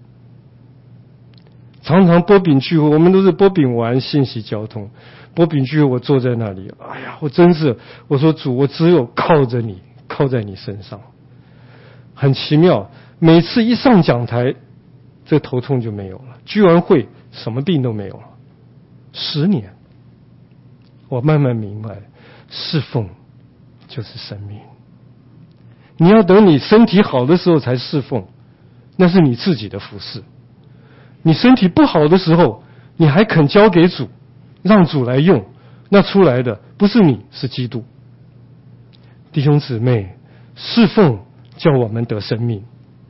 常常波饼聚会，我们都是波饼完信息交通。波饼聚会，我坐在那里，哎呀，我真是，我说主，我只有靠着你，靠在你身上。很奇妙，每次一上讲台，这头痛就没有了。聚完会，什么病都没有了。十年，我慢慢明白，侍奉就是生命。你要等你身体好的时候才侍奉，那是你自己的服事。你身体不好的时候，你还肯交给主，让主来用，那出来的不是你，是基督。弟兄姊妹，侍奉叫我们得生命，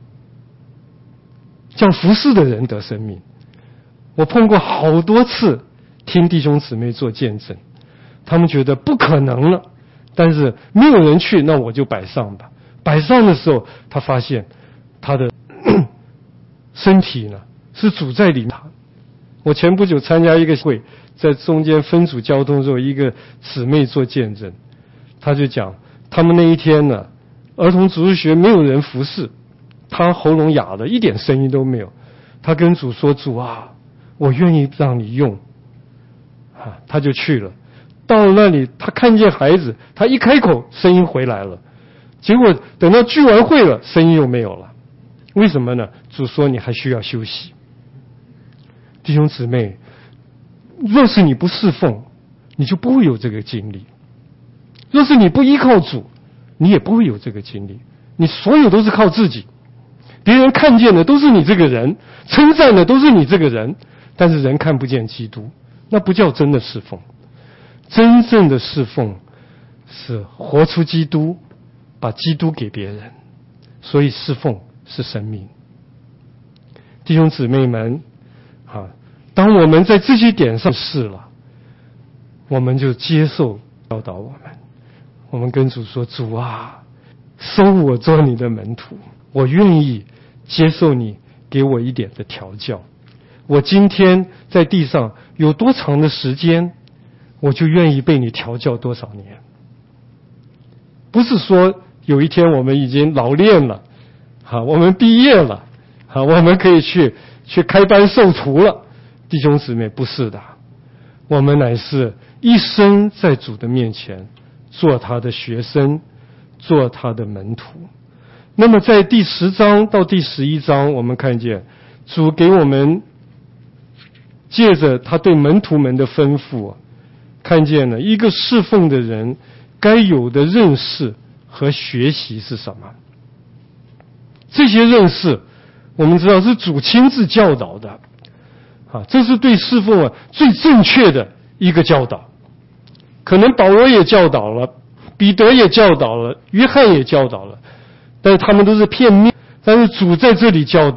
叫服事的人得生命。我碰过好多次听弟兄姊妹做见证，他们觉得不可能了，但是没有人去，那我就摆上吧。摆上的时候，他发现他的身体呢是主在里面。我前不久参加一个会，在中间分组交通的时候，一个姊妹做见证，他就讲他们那一天呢，儿童主日学没有人服侍，他喉咙哑了，一点声音都没有。他跟主说：“主啊，我愿意让你用。”啊，他就去了。到了那里，他看见孩子，他一开口，声音回来了。结果等到聚完会了，声音又没有了。为什么呢？主说你还需要休息。弟兄姊妹，若是你不侍奉，你就不会有这个经历；若是你不依靠主，你也不会有这个经历。你所有都是靠自己，别人看见的都是你这个人，称赞的都是你这个人，但是人看不见基督，那不叫真的侍奉。真正的侍奉是活出基督，把基督给别人，所以侍奉是生命。弟兄姊妹们啊，当我们在这些点上试了，我们就接受教导我们。我们跟主说：“主啊，收我做你的门徒，我愿意接受你给我一点的调教。我今天在地上有多长的时间，我就愿意被你调教多少年。”不是说有一天我们已经老练了，好，我们毕业了，好，我们可以去去开班授徒了。弟兄姊妹，不是的，我们乃是一生在主的面前做他的学生，做他的门徒。那么在第十章到第十一章，我们看见主给我们借着他对门徒们的吩咐，看见了一个侍奉的人该有的认识和学习是什么。这些认识我们知道是主亲自教导的啊，这是对侍奉啊最正确的一个教导。可能保罗也教导了，彼得也教导了，约翰也教导了，但是他们都是片面。但是主在这里教导，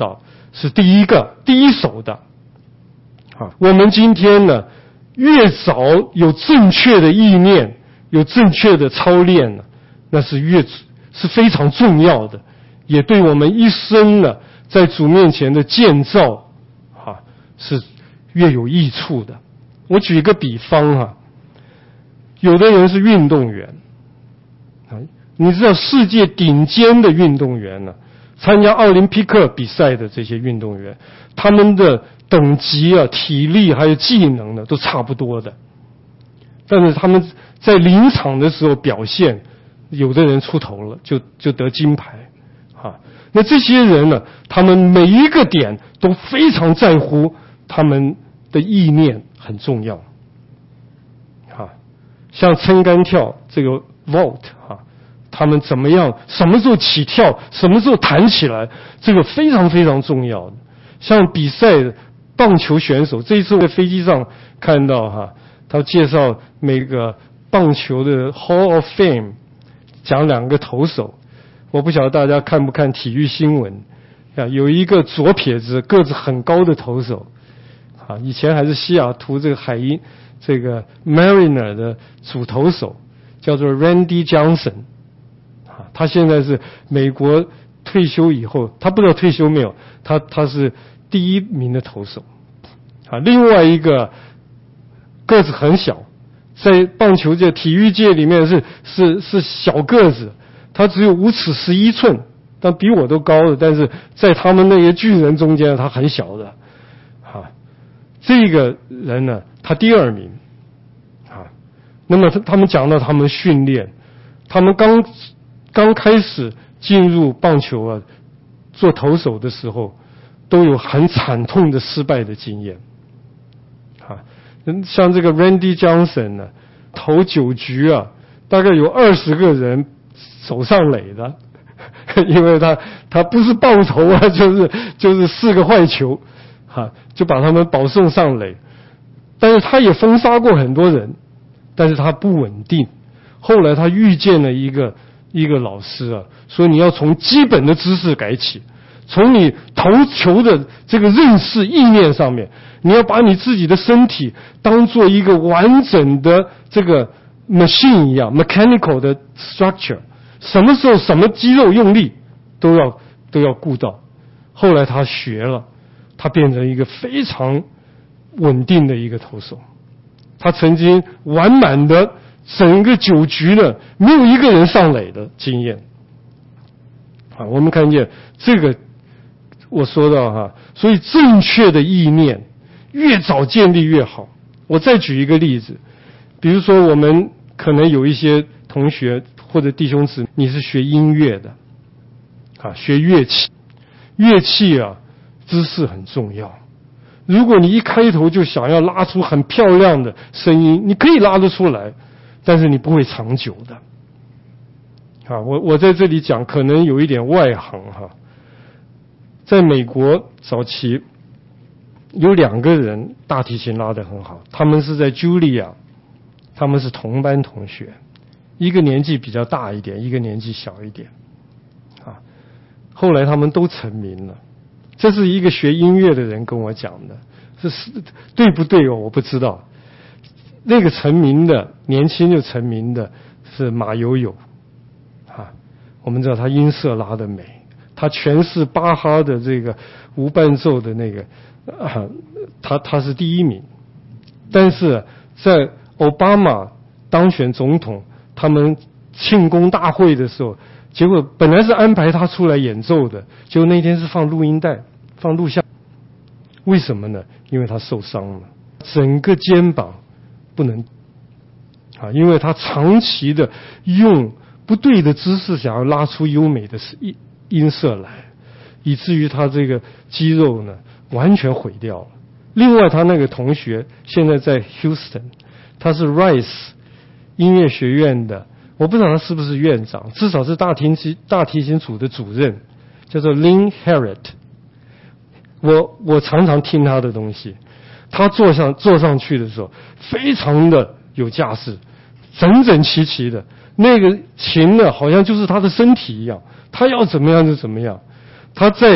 是第一个第一手的。啊，我们今天呢，越早有正确的意念，有正确的操练呢，那是越是非常重要的，也对我们一生呢，在主面前的建造啊，是越有益处的。我举一个比方哈、啊，有的人是运动员啊，你知道世界顶尖的运动员呢，参加奥林匹克比赛的这些运动员，他们的等级啊、体力还有技能呢，都差不多的。但是他们在临场的时候表现，有的人出头了，就就得金牌啊。那这些人呢，他们每一个点都非常在乎他们的意念很重要啊。像撑杆跳这个 vault 啊，他们怎么样，什么时候起跳，什么时候弹起来，这个非常非常重要的。像比赛棒球选手，这一次我在飞机上看到哈，他介绍每个棒球的 Hall of Fame， 讲两个投手，我不晓得大家看不看体育新闻啊？有一个左撇子个子很高的投手啊，以前还是西雅图这个海鹰这个 Mariner 的主投手，叫做 Randy Johnson 啊，他现在是美国退休以后，他不知道退休没有，他他是第一名的投手啊。另外一个个子很小，在棒球界、体育界里面是是是小个子，他只有五尺十一寸，但比我都高的，但是在他们那些巨人中间，他很小的啊。这个人呢，他第二名啊。那么他们讲到他们训练，他们刚刚开始进入棒球啊，做投手的时候，都有很惨痛的失败的经验啊。像这个 Randy Johnson 呢，投九局啊，大概有二十个人走上垒的，因为他他不是爆头啊，就是就是四个坏球，哈、啊，就把他们保送上垒。但是他也封杀过很多人，但是他不稳定。后来他遇见了一个一个老师啊，说你要从基本的知识改起，从你投球的这个认识意念上面，你要把你自己的身体当做一个完整的这个 machine 一样 mechanical 的 structure， 什么时候什么肌肉用力都要都要顾到。后来他学了，他变成一个非常稳定的一个投手。他曾经完满的整个九局呢，没有一个人上垒的经验啊。我们看见这个，我说到哈，所以正确的意念越早建立越好。我再举一个例子，比如说我们可能有一些同学或者弟兄姊妹，你是学音乐的啊，学乐器，乐器啊知识很重要。如果你一开头就想要拉出很漂亮的声音，你可以拉得出来，但是你不会长久的啊。我我在这里讲可能有一点外行哈。在美国早期有两个人大提琴拉得很好，他们是在 Julia， 他们是同班同学，一个年纪比较大一点，一个年纪小一点啊。后来他们都成名了，这是一个学音乐的人跟我讲的，这是对不对哦？我不知道。那个成名的年轻就成名的是马友友啊，我们知道他音色拉得美，他诠释巴哈的这个无伴奏的那个啊，他他是第一名。但是在奥巴马当选总统，他们庆功大会的时候，结果本来是安排他出来演奏的，结果那天是放录音带，放录像。为什么呢？因为他受伤了，整个肩膀不能啊，因为他长期的用不对的姿势想要拉出优美的音音色来，以至于他这个肌肉呢完全毁掉了。另外他那个同学现在在 Houston， 他是 Rice 音乐学院的，我不知道他是不是院长，至少是大提琴大提琴组的主任，叫做 Lynn Harrett。我我常常听他的东西，他坐上坐上去的时候非常的有架势，整整齐齐的，那个琴呢好像就是他的身体一样，他要怎么样就怎么样。他在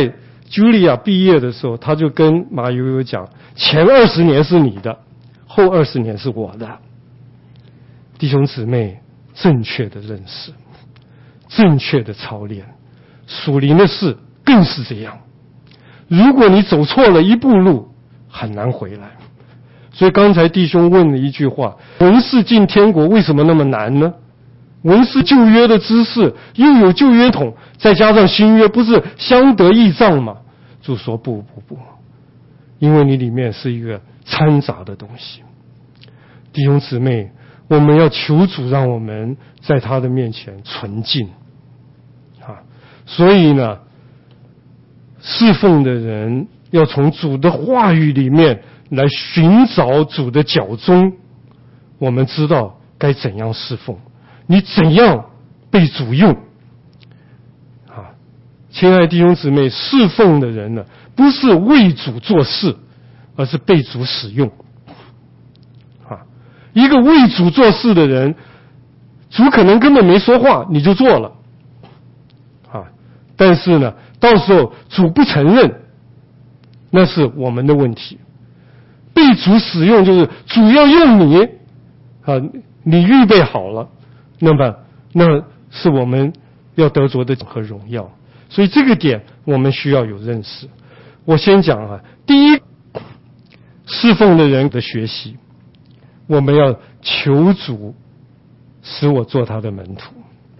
Julia 毕业的时候，他就跟马友友讲，前二十年是你的，后二十年是我的。弟兄姊妹，正确的认识，正确的操练，属灵的事更是这样。如果你走错了一步路，很难回来。所以刚才弟兄问了一句话，文士进天国为什么那么难呢？文士旧约的知识，又有旧约统，再加上新约，不是相得益彰吗？主说不不不，因为你里面是一个掺杂的东西。弟兄姊妹，我们要求主让我们在他的面前纯净啊！所以呢，侍奉的人要从主的话语里面来寻找主的脚踪，我们知道该怎样侍奉，你怎样被主用啊！亲爱的弟兄姊妹，侍奉的人呢，不是为主做事，而是被主使用啊！一个为主做事的人，主可能根本没说话，你就做了啊！但是呢，到时候主不承认，那是我们的问题。被主使用就是主要用你啊，你预备好了，那么那是我们要得着的和荣耀。所以这个点我们需要有认识。我先讲啊，第一，侍奉的人的学习，我们要求主使我做他的门徒。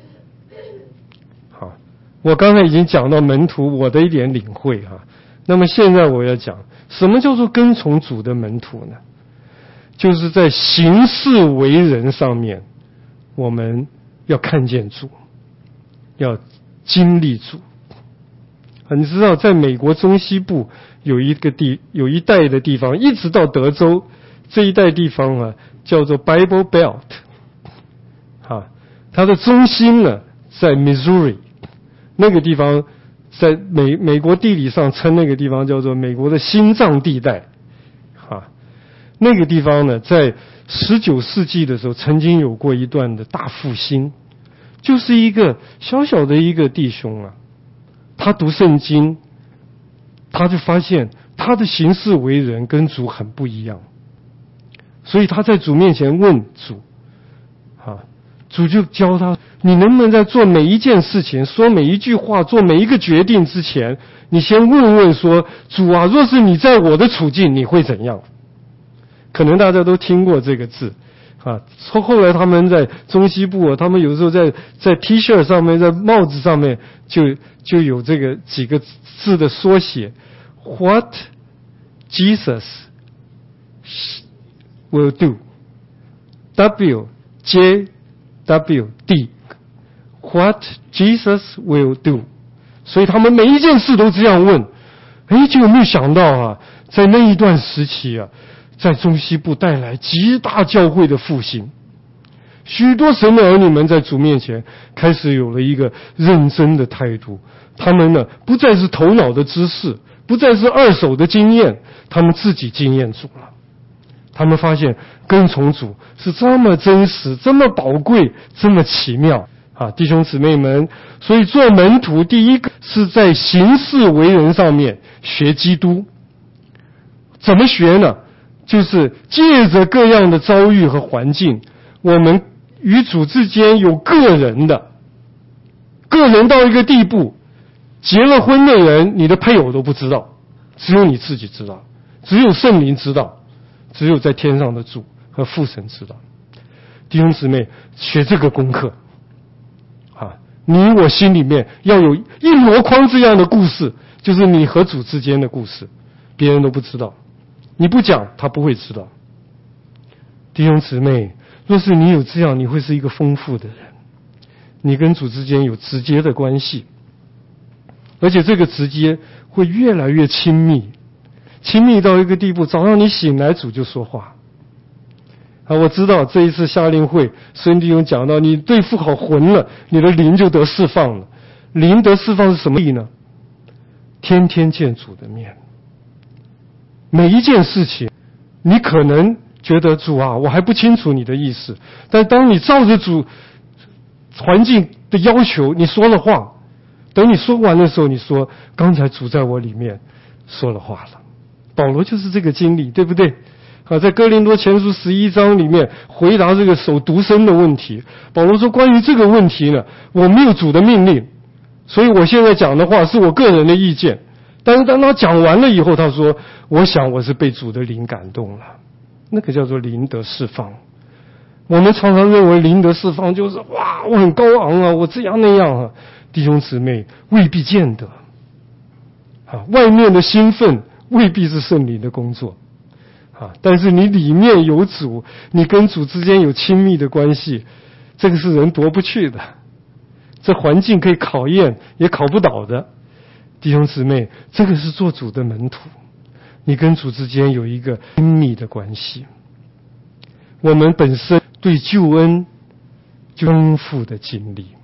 好，我刚才已经讲到门徒我的一点领会哈、啊，那么现在我要讲什么叫做跟从主的门徒呢？就是在行事为人上面，我们要看见主，要经历主。你知道，在美国中西部有一个地，有一带的地方，一直到德州这一带地方啊，叫做 Bible Belt， 啊，它的中心呢在 Missouri， 那个地方在美美国地理上称那个地方叫做美国的心脏地带，啊，那个地方呢，在十九世纪的时候曾经有过一段的大复兴，就是一个小小的一个弟兄啊。他读圣经，他就发现他的行事为人跟主很不一样，所以他在主面前问主，啊，主就教他，你能不能在做每一件事情、说每一句话、做每一个决定之前，你先问问说，主啊，若是你在我的处境，你会怎样？可能大家都听过这个字。啊，后后来他们在中西部啊，他们有时候在在 T 恤上面，在帽子上面就就有这个几个字的缩写 ，What Jesus will do， W J W D，What Jesus will do， 所以他们每一件事都这样问。哎，就有没有想到啊，在那一段时期啊。在中西部带来极大教会的复兴，许多神的儿女们在主面前开始有了一个认真的态度。他们呢，不再是头脑的知识，不再是二手的经验，他们自己经验主了。他们发现跟从主是这么真实，这么宝贵，这么奇妙啊！弟兄姊妹们，所以做门徒，第一个是在行事为人上面学基督。怎么学呢？就是借着各样的遭遇和环境，我们与主之间有个人的，个人到一个地步，结了婚的人，你的配偶都不知道，只有你自己知道，只有圣灵知道，只有在天上的主和父神知道。弟兄姊妹，学这个功课啊，你我心里面要有一箩筐这样的故事，就是你和主之间的故事，别人都不知道。你不讲，他不会知道。弟兄姊妹，若是你有这样，你会是一个丰富的人。你跟主之间有直接的关系，而且这个直接会越来越亲密，亲密到一个地步，早上你醒来，主就说话。啊，我知道这一次夏令会，孙弟兄讲到，你对付好魂了，你的灵就得释放了。灵得释放是什么意呢？天天见主的面。每一件事情，你可能觉得主啊，我还不清楚你的意思，但当你照着主环境的要求，你说了话， 等你说完的时候，你说刚才主在我里面说了话了。保罗就是这个经历，对不对？啊，在哥林多前书十一章里面回答这个守独身的问题，保罗说关于这个问题呢，我没有主的命令，所以我现在讲的话是我个人的意见。但是当他讲完了以后，他说我想我是被主的灵感动了，那个叫做灵得释放。我们常常认为灵得释放就是哇我很高昂啊，我这样那样啊，弟兄姊妹未必见得啊，外面的兴奋未必是圣灵的工作啊，但是你里面有主，你跟主之间有亲密的关系，这个是人夺不去的，这环境可以考验也考不倒的。弟兄姊妹，这个是做主的门徒，你跟主之间有一个亲密的关系。我们本身对救恩丰富的经历，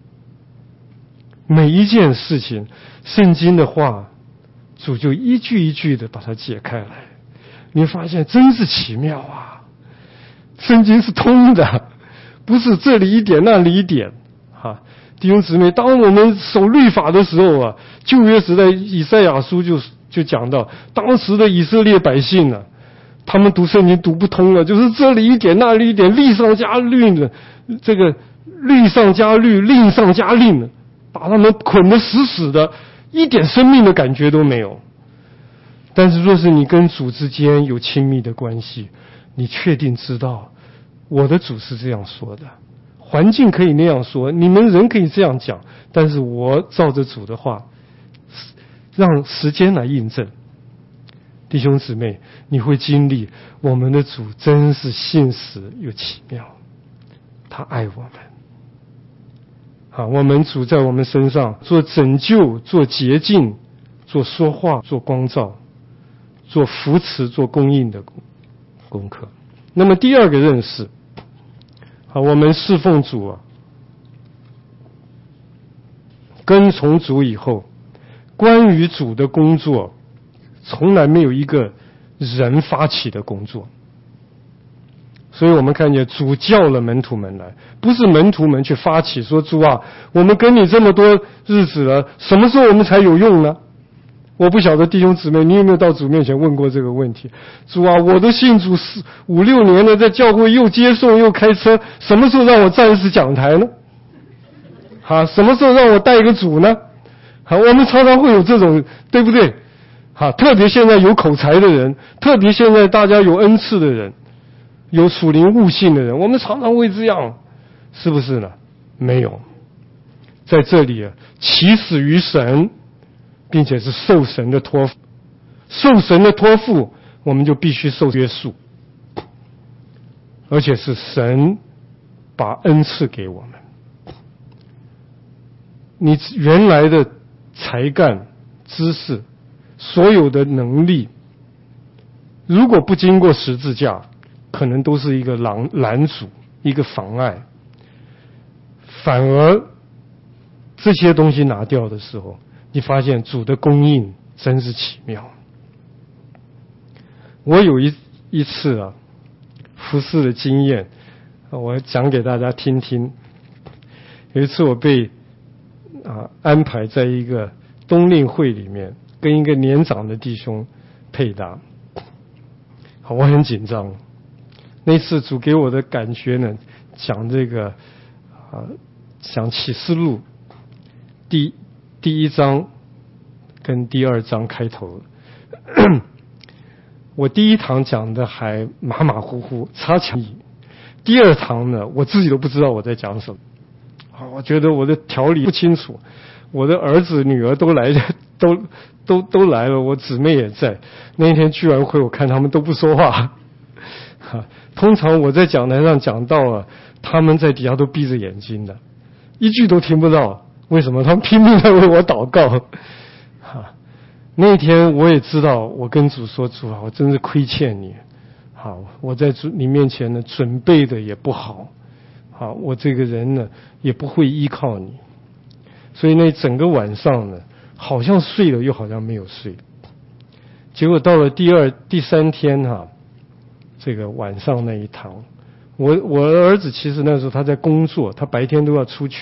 每一件事情圣经的话主就一句一句的把它解开来，你会发现真是奇妙啊！圣经是通的，不是这里一点那里一点啊。弟兄姊妹，当我们守律法的时候啊，旧约时代以赛亚书就就讲到，当时的以色列百姓呢、啊，他们读圣经读不通了，就是这里一点那里一点，律上加律呢，这个律上加律，令上加令呢，把他们捆得死死的，一点生命的感觉都没有。但是若是你跟主之间有亲密的关系，你确定知道我的主是这样说的，环境可以那样说，你们人可以这样讲，但是我照着主的话，让时间来印证。弟兄姊妹，你会经历我们的主真是信实又奇妙，他爱我们。好，我们主在我们身上做拯救，做洁净，做说话，做光照，做扶持，做供应的功课。那么第二个认识，好，我们侍奉主啊，跟从主以后，关于主的工作从来没有一个人发起的工作。所以我们看见主叫了门徒们来，不是门徒们去发起说，主啊，我们跟你这么多日子了，什么时候我们才有用呢？我不晓得弟兄姊妹，你有没有到主面前问过这个问题？主啊，我都信主四五六年了，在教会又接送又开车，什么时候让我站实讲台呢？好，什么时候让我带一个主呢？好，我们常常会有这种，对不对？好，特别现在有口才的人，特别现在大家有恩赐的人，有属灵悟性的人，我们常常会这样，是不是呢？没有，在这里啊，起始于神，并且是受神的托付，受神的托付，我们就必须受约束，而且是神把恩赐给我们。你原来的才干、知识，所有的能力，如果不经过十字架，可能都是一个拦拦阻，一个妨碍。反而这些东西拿掉的时候，你发现主的供应真是奇妙。我有一一次啊，服侍的经验，我讲给大家听听。有一次我被啊安排在一个冬令会里面，跟一个年长的弟兄配搭，好，我很紧张。那次主给我的感觉呢，讲这个啊，讲启示录第第一章跟第二章开头。我第一堂讲的还马马虎虎，差强意。第二堂呢，我自己都不知道我在讲什么。啊，我觉得我的条理不清楚。我的儿子女儿都来，都都都来了，我姊妹也在。那一天聚完会，我看他们都不说话。啊，通常我在讲台上讲到了，他们在底下都闭着眼睛的，一句都听不到。为什么？他们拼命在为我祷告。啊，那天我也知道，我跟主说，主啊，我真是亏欠你。好，我在主你面前呢，准备的也不好。好，我这个人呢，也不会依靠你。所以那整个晚上呢，好像睡了，又好像没有睡。结果到了第二、第三天哈、啊，这个晚上那一堂，我我儿子其实那时候他在工作，他白天都要出去，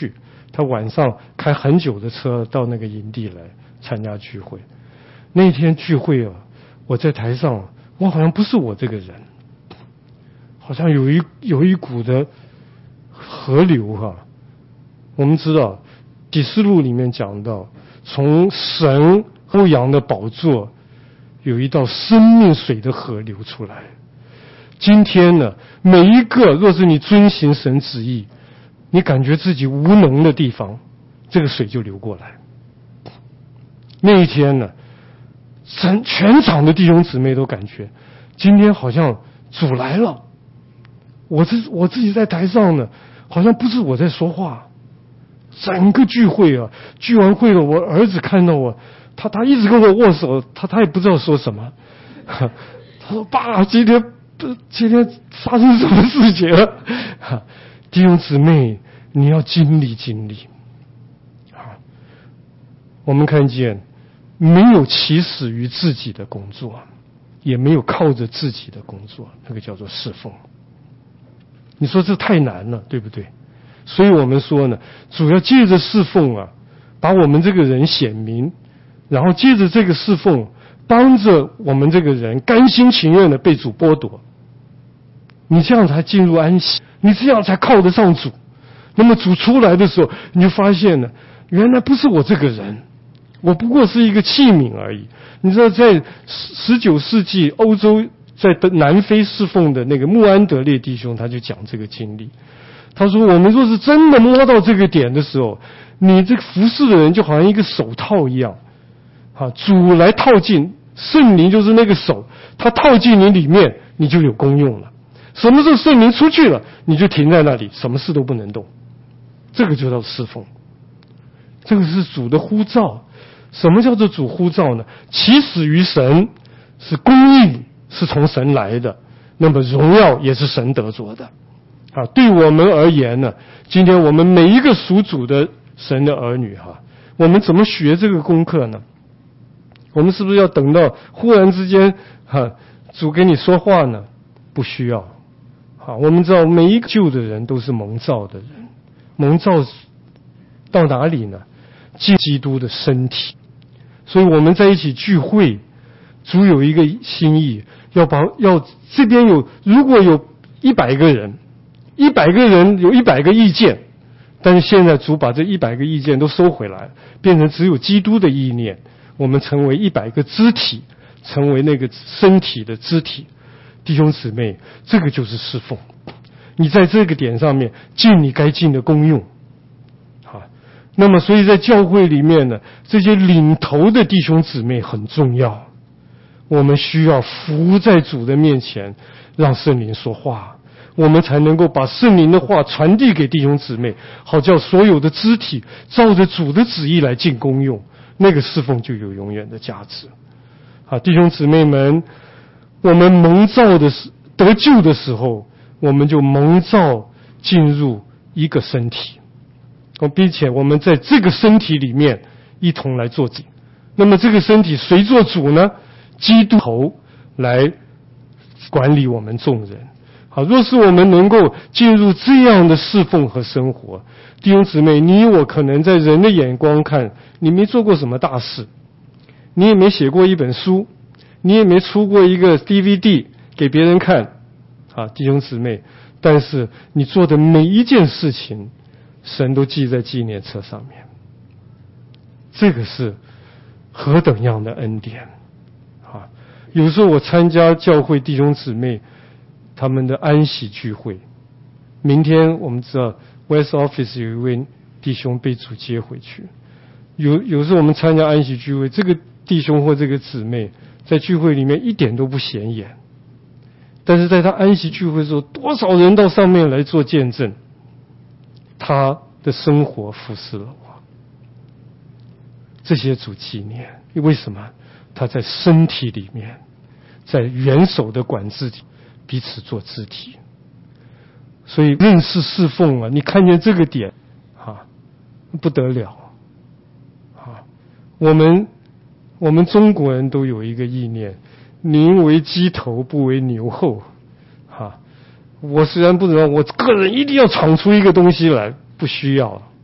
他晚上开很久的车到那个营地来参加聚会。那天聚会啊，我在台上，我好像不是我这个人，好像有一有一股的河流哈、啊。我们知道启示录里面讲到，从神羔羊的宝座有一道生命水的河流出来。今天呢，每一个若是你遵行神旨意，你感觉自己无能的地方，这个水就流过来。那一天呢，全全场的弟兄姊妹都感觉今天好像主来了。我自我自己在台上呢，好像不是我在说话。整个聚会啊，聚完会了，我儿子看到我，他他一直跟我握手，他他也不知道说什么。他说：“爸，今天今天发生什么事情了？”弟兄姊妹，你要经历经历。啊，我们看见没有起始于自己的工作，也没有靠着自己的工作，那个叫做侍奉。你说这太难了，对不对？所以我们说呢，主要借着侍奉啊，把我们这个人显明，然后借着这个侍奉，帮着我们这个人甘心情愿的被主剥夺。你这样才进入安息，你这样才靠得上主。那么主出来的时候，你就发现呢，原来不是我这个人，我不过是一个器皿而已。你知道，在十九世纪欧洲，在南非侍奉的那个穆安德烈弟兄，他就讲这个经历。他说，我们若是真的摸到这个点的时候，你这个服侍的人就好像一个手套一样，啊，主来套进，圣灵就是那个手，他套进你里面，你就有功用了。什么时候圣灵出去了，你就停在那里，什么事都不能动。这个就叫侍奉，这个是主的呼召。什么叫做主呼召呢？起始于神，是公义，是从神来的，那么荣耀也是神得着的。啊，对我们而言呢，今天我们每一个属主的神的儿女哈，我们怎么学这个功课呢？我们是不是要等到忽然之间哈，主跟你说话呢？不需要。好，我们知道每一个救的人都是蒙召的人，蒙召到哪里呢？进基督的身体。所以我们在一起聚会，主有一个心意，要把要这边有如果有一百个人。一百个人有一百个意见，但是现在主把这一百个意见都收回来，变成只有基督的意念。我们成为一百个肢体，成为那个身体的肢体。弟兄姊妹，这个就是侍奉。你在这个点上面尽你该尽的功用。好，那么所以在教会里面呢，这些领头的弟兄姊妹很重要。我们需要伏在主的面前，让圣灵说话。我们才能够把圣灵的话传递给弟兄姊妹，好叫所有的肢体照着主的旨意来尽功用，那个侍奉就有永远的价值。啊，弟兄姊妹们，我们蒙召的时得救的时候，我们就蒙召进入一个身体，并且我们在这个身体里面一同来做主。那么这个身体谁做主呢？基督头来管理我们众人。好，若是我们能够进入这样的侍奉和生活，弟兄姊妹，你我可能在人的眼光看，你没做过什么大事，你也没写过一本书，你也没出过一个 D V D 给别人看，啊，弟兄姊妹，但是你做的每一件事情，神都记在纪念册上面，这个是何等样的恩典啊！有时候我参加教会弟兄姊妹他们的安息聚会，明天我们知道 West Office 有一位弟兄被主接回去。有有时候我们参加安息聚会，这个弟兄或这个姊妹在聚会里面一点都不显眼，但是在他安息聚会的时候，多少人到上面来做见证，他的生活服侍了我。这些主纪念，为什么？他在身体里面，在元首的管制里彼此做肢体。所以认识侍奉啊，你看见这个点啊，不得了啊！我们我们中国人都有一个意念，宁为鸡头不为牛后啊！我虽然不知道，我个人一定要闯出一个东西来，不需要。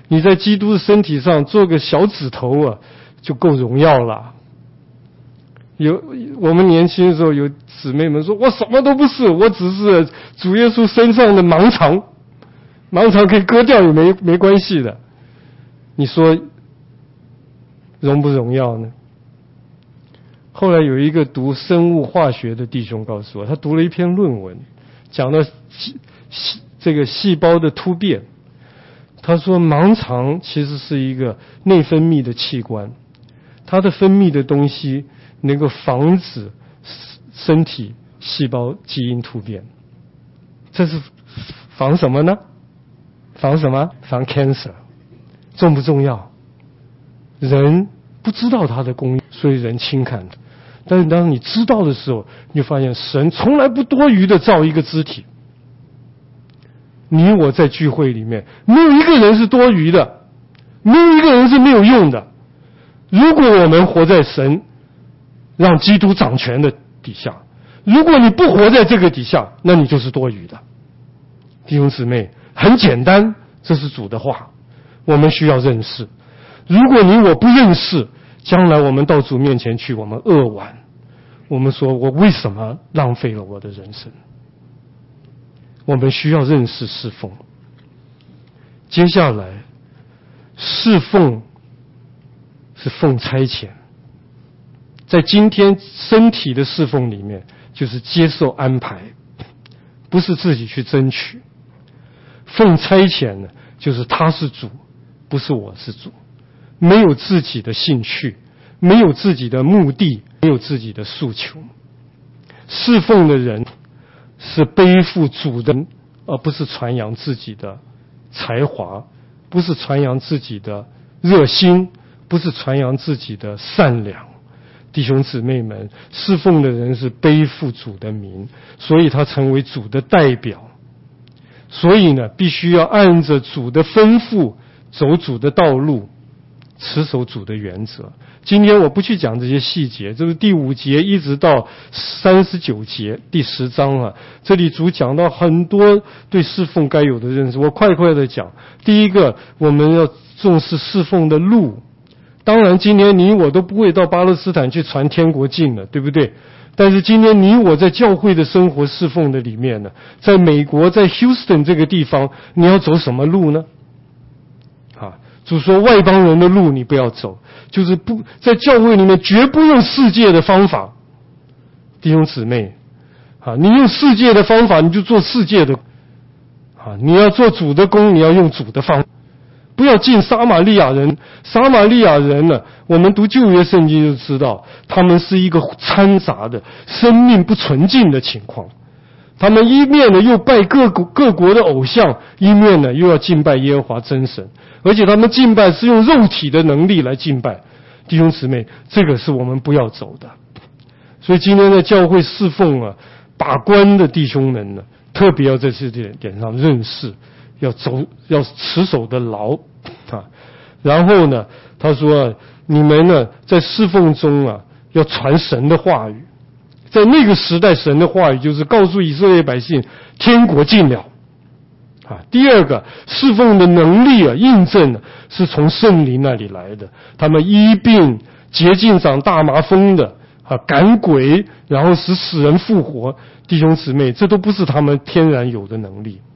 你在基督的身体上做个小指头啊，就够荣耀了。有我们年轻的时候，有姊妹们说：“我什么都不是，我只是主耶稣身上的盲肠，盲肠可以割掉也没没关系的。”你说荣不荣耀呢？后来有一个读生物化学的弟兄告诉我，他读了一篇论文，讲到细细这个细胞的突变。他说盲肠其实是一个内分泌的器官，它的分泌的东西能够防止身体细胞基因突变。这是防什么呢？防什么？防 cancer。重不重要？人不知道它的功用，所以人轻看它。但是当你知道的时候，你就发现神从来不多余的造一个肢体。你我在聚会里面，没有一个人是多余的，没有一个人是没有用的。如果我们活在神让基督掌权的底下，如果你不活在这个底下，那你就是多余的。弟兄姊妹，很简单，这是主的话，我们需要认识。如果你我不认识，将来我们到主面前去，我们扼腕，我们说我为什么浪费了我的人生？我们需要认识侍奉。接下来，侍奉是奉差遣，在今天身体的侍奉里面，就是接受安排，不是自己去争取。奉差遣呢，就是他是主，不是我是主，没有自己的兴趣，没有自己的目的，没有自己的诉求。侍奉的人是背负主的，而不是传扬自己的才华，不是传扬自己的热心，不是传扬自己的善良。弟兄姊妹们，侍奉的人是背负主的名，所以他成为主的代表。所以呢，必须要按着主的吩咐走主的道路，持守主的原则。今天我不去讲这些细节，这是第五节一直到三十九节第十章啊。这里主讲到很多对侍奉该有的认识，我快快的讲。第一个，我们要重视侍奉的路。当然今天你我都不会到巴勒斯坦去传天国境了，对不对？但是今天你我在教会的生活侍奉的里面呢，在美国，在 Houston 这个地方，你要走什么路呢？啊，主说外邦人的路你不要走，就是不在教会里面绝不用世界的方法。弟兄姊妹，啊，你用世界的方法，你就做世界的，啊，你要做主的工，你要用主的方法。不要进撒玛利亚人，撒玛利亚人呢，我们读旧约圣经就知道，他们是一个掺杂的、生命不纯净的情况。他们一面呢又拜各国各国的偶像，一面呢又要敬拜耶和华真神，而且他们敬拜是用肉体的能力来敬拜。弟兄姊妹，这个是我们不要走的。所以今天的教会侍奉啊，把关的弟兄们呢，特别要在这点点上认识。要走，要持守的牢啊！然后呢，他说：“你们呢，在侍奉中啊，要传神的话语。在那个时代，神的话语就是告诉以色列百姓，天国近了。啊，第二个，侍奉的能力啊，印证呢，是从圣灵那里来的。他们医病、洁净长大麻风的啊，赶鬼，然后使死人复活。弟兄姊妹，这都不是他们天然有的能力。”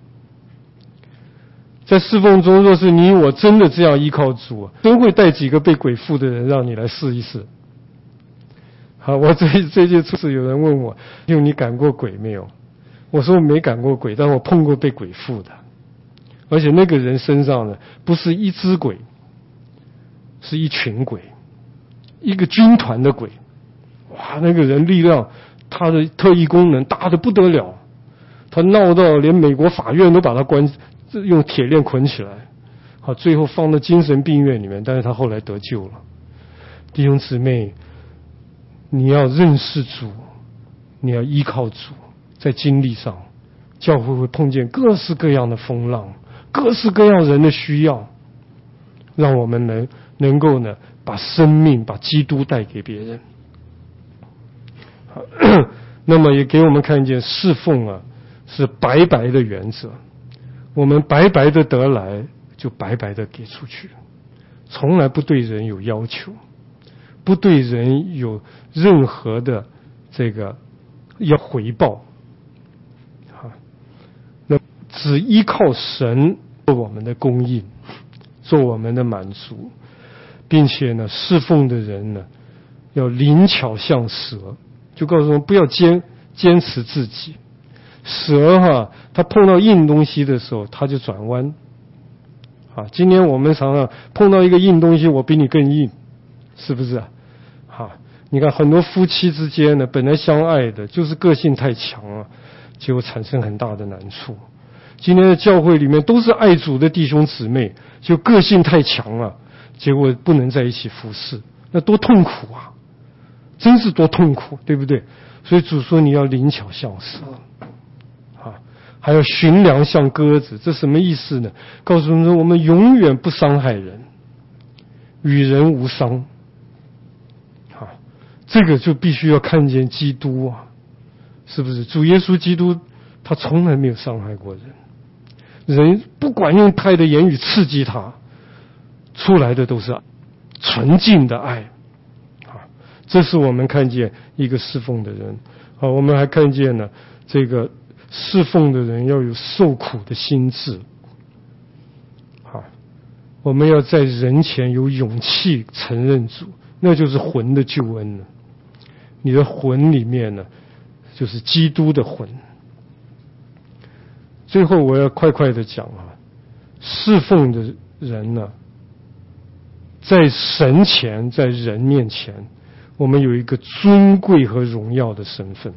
在侍奉中，若是你我真的这样依靠主，真会带几个被鬼附的人让你来试一试。好，我这这届初次有人问我，就你赶过鬼没有？我说我没赶过鬼，但我碰过被鬼附的，而且那个人身上呢，不是一只鬼，是一群鬼，一个军团的鬼。哇，那个人力量，他的特异功能大得不得了，他闹到连美国法院都把他关。用铁链捆起来，好，最后放到精神病院里面，但是他后来得救了。弟兄姊妹，你要认识主，你要依靠主，在经历上，教会会碰见各式各样的风浪，各式各样人的需要，让我们能能够呢，把生命、把基督带给别人。好，那么也给我们看见侍奉啊，是白白的原则。我们白白的得来， 就白白的给出去了，从来不对人有要求，不对人有任何的这个要回报啊，那只依靠神做我们的供应，做我们的满足，并且呢，侍奉的人呢要灵巧像蛇，就告诉我们不要坚坚持自己。蛇哈，它碰到硬东西的时候，它就转弯。啊，今天我们常常碰到一个硬东西，我比你更硬，是不是啊？哈，你看很多夫妻之间呢，本来相爱的，就是个性太强了，结果产生很大的难处。今天的教会里面都是爱主的弟兄姊妹，就个性太强了，结果不能在一起服侍，那多痛苦啊！真是多痛苦，对不对？所以主说你要灵巧像蛇。还有驯良像鸽子，这什么意思呢？告诉我们说，我们永远不伤害人，与人无伤。啊，这个就必须要看见基督啊，是不是？主耶稣基督他从来没有伤害过人，人不管用他的言语刺激他，出来的都是纯净的爱。啊，这是我们看见一个侍奉的人。啊，我们还看见呢，这个侍奉的人要有受苦的心志，好，我们要在人前有勇气承认主，那就是魂的救恩了。你的魂里面呢，就是基督的魂。最后我要快快的讲啊，侍奉的人呢，在神前，在人面前，我们有一个尊贵和荣耀的身份。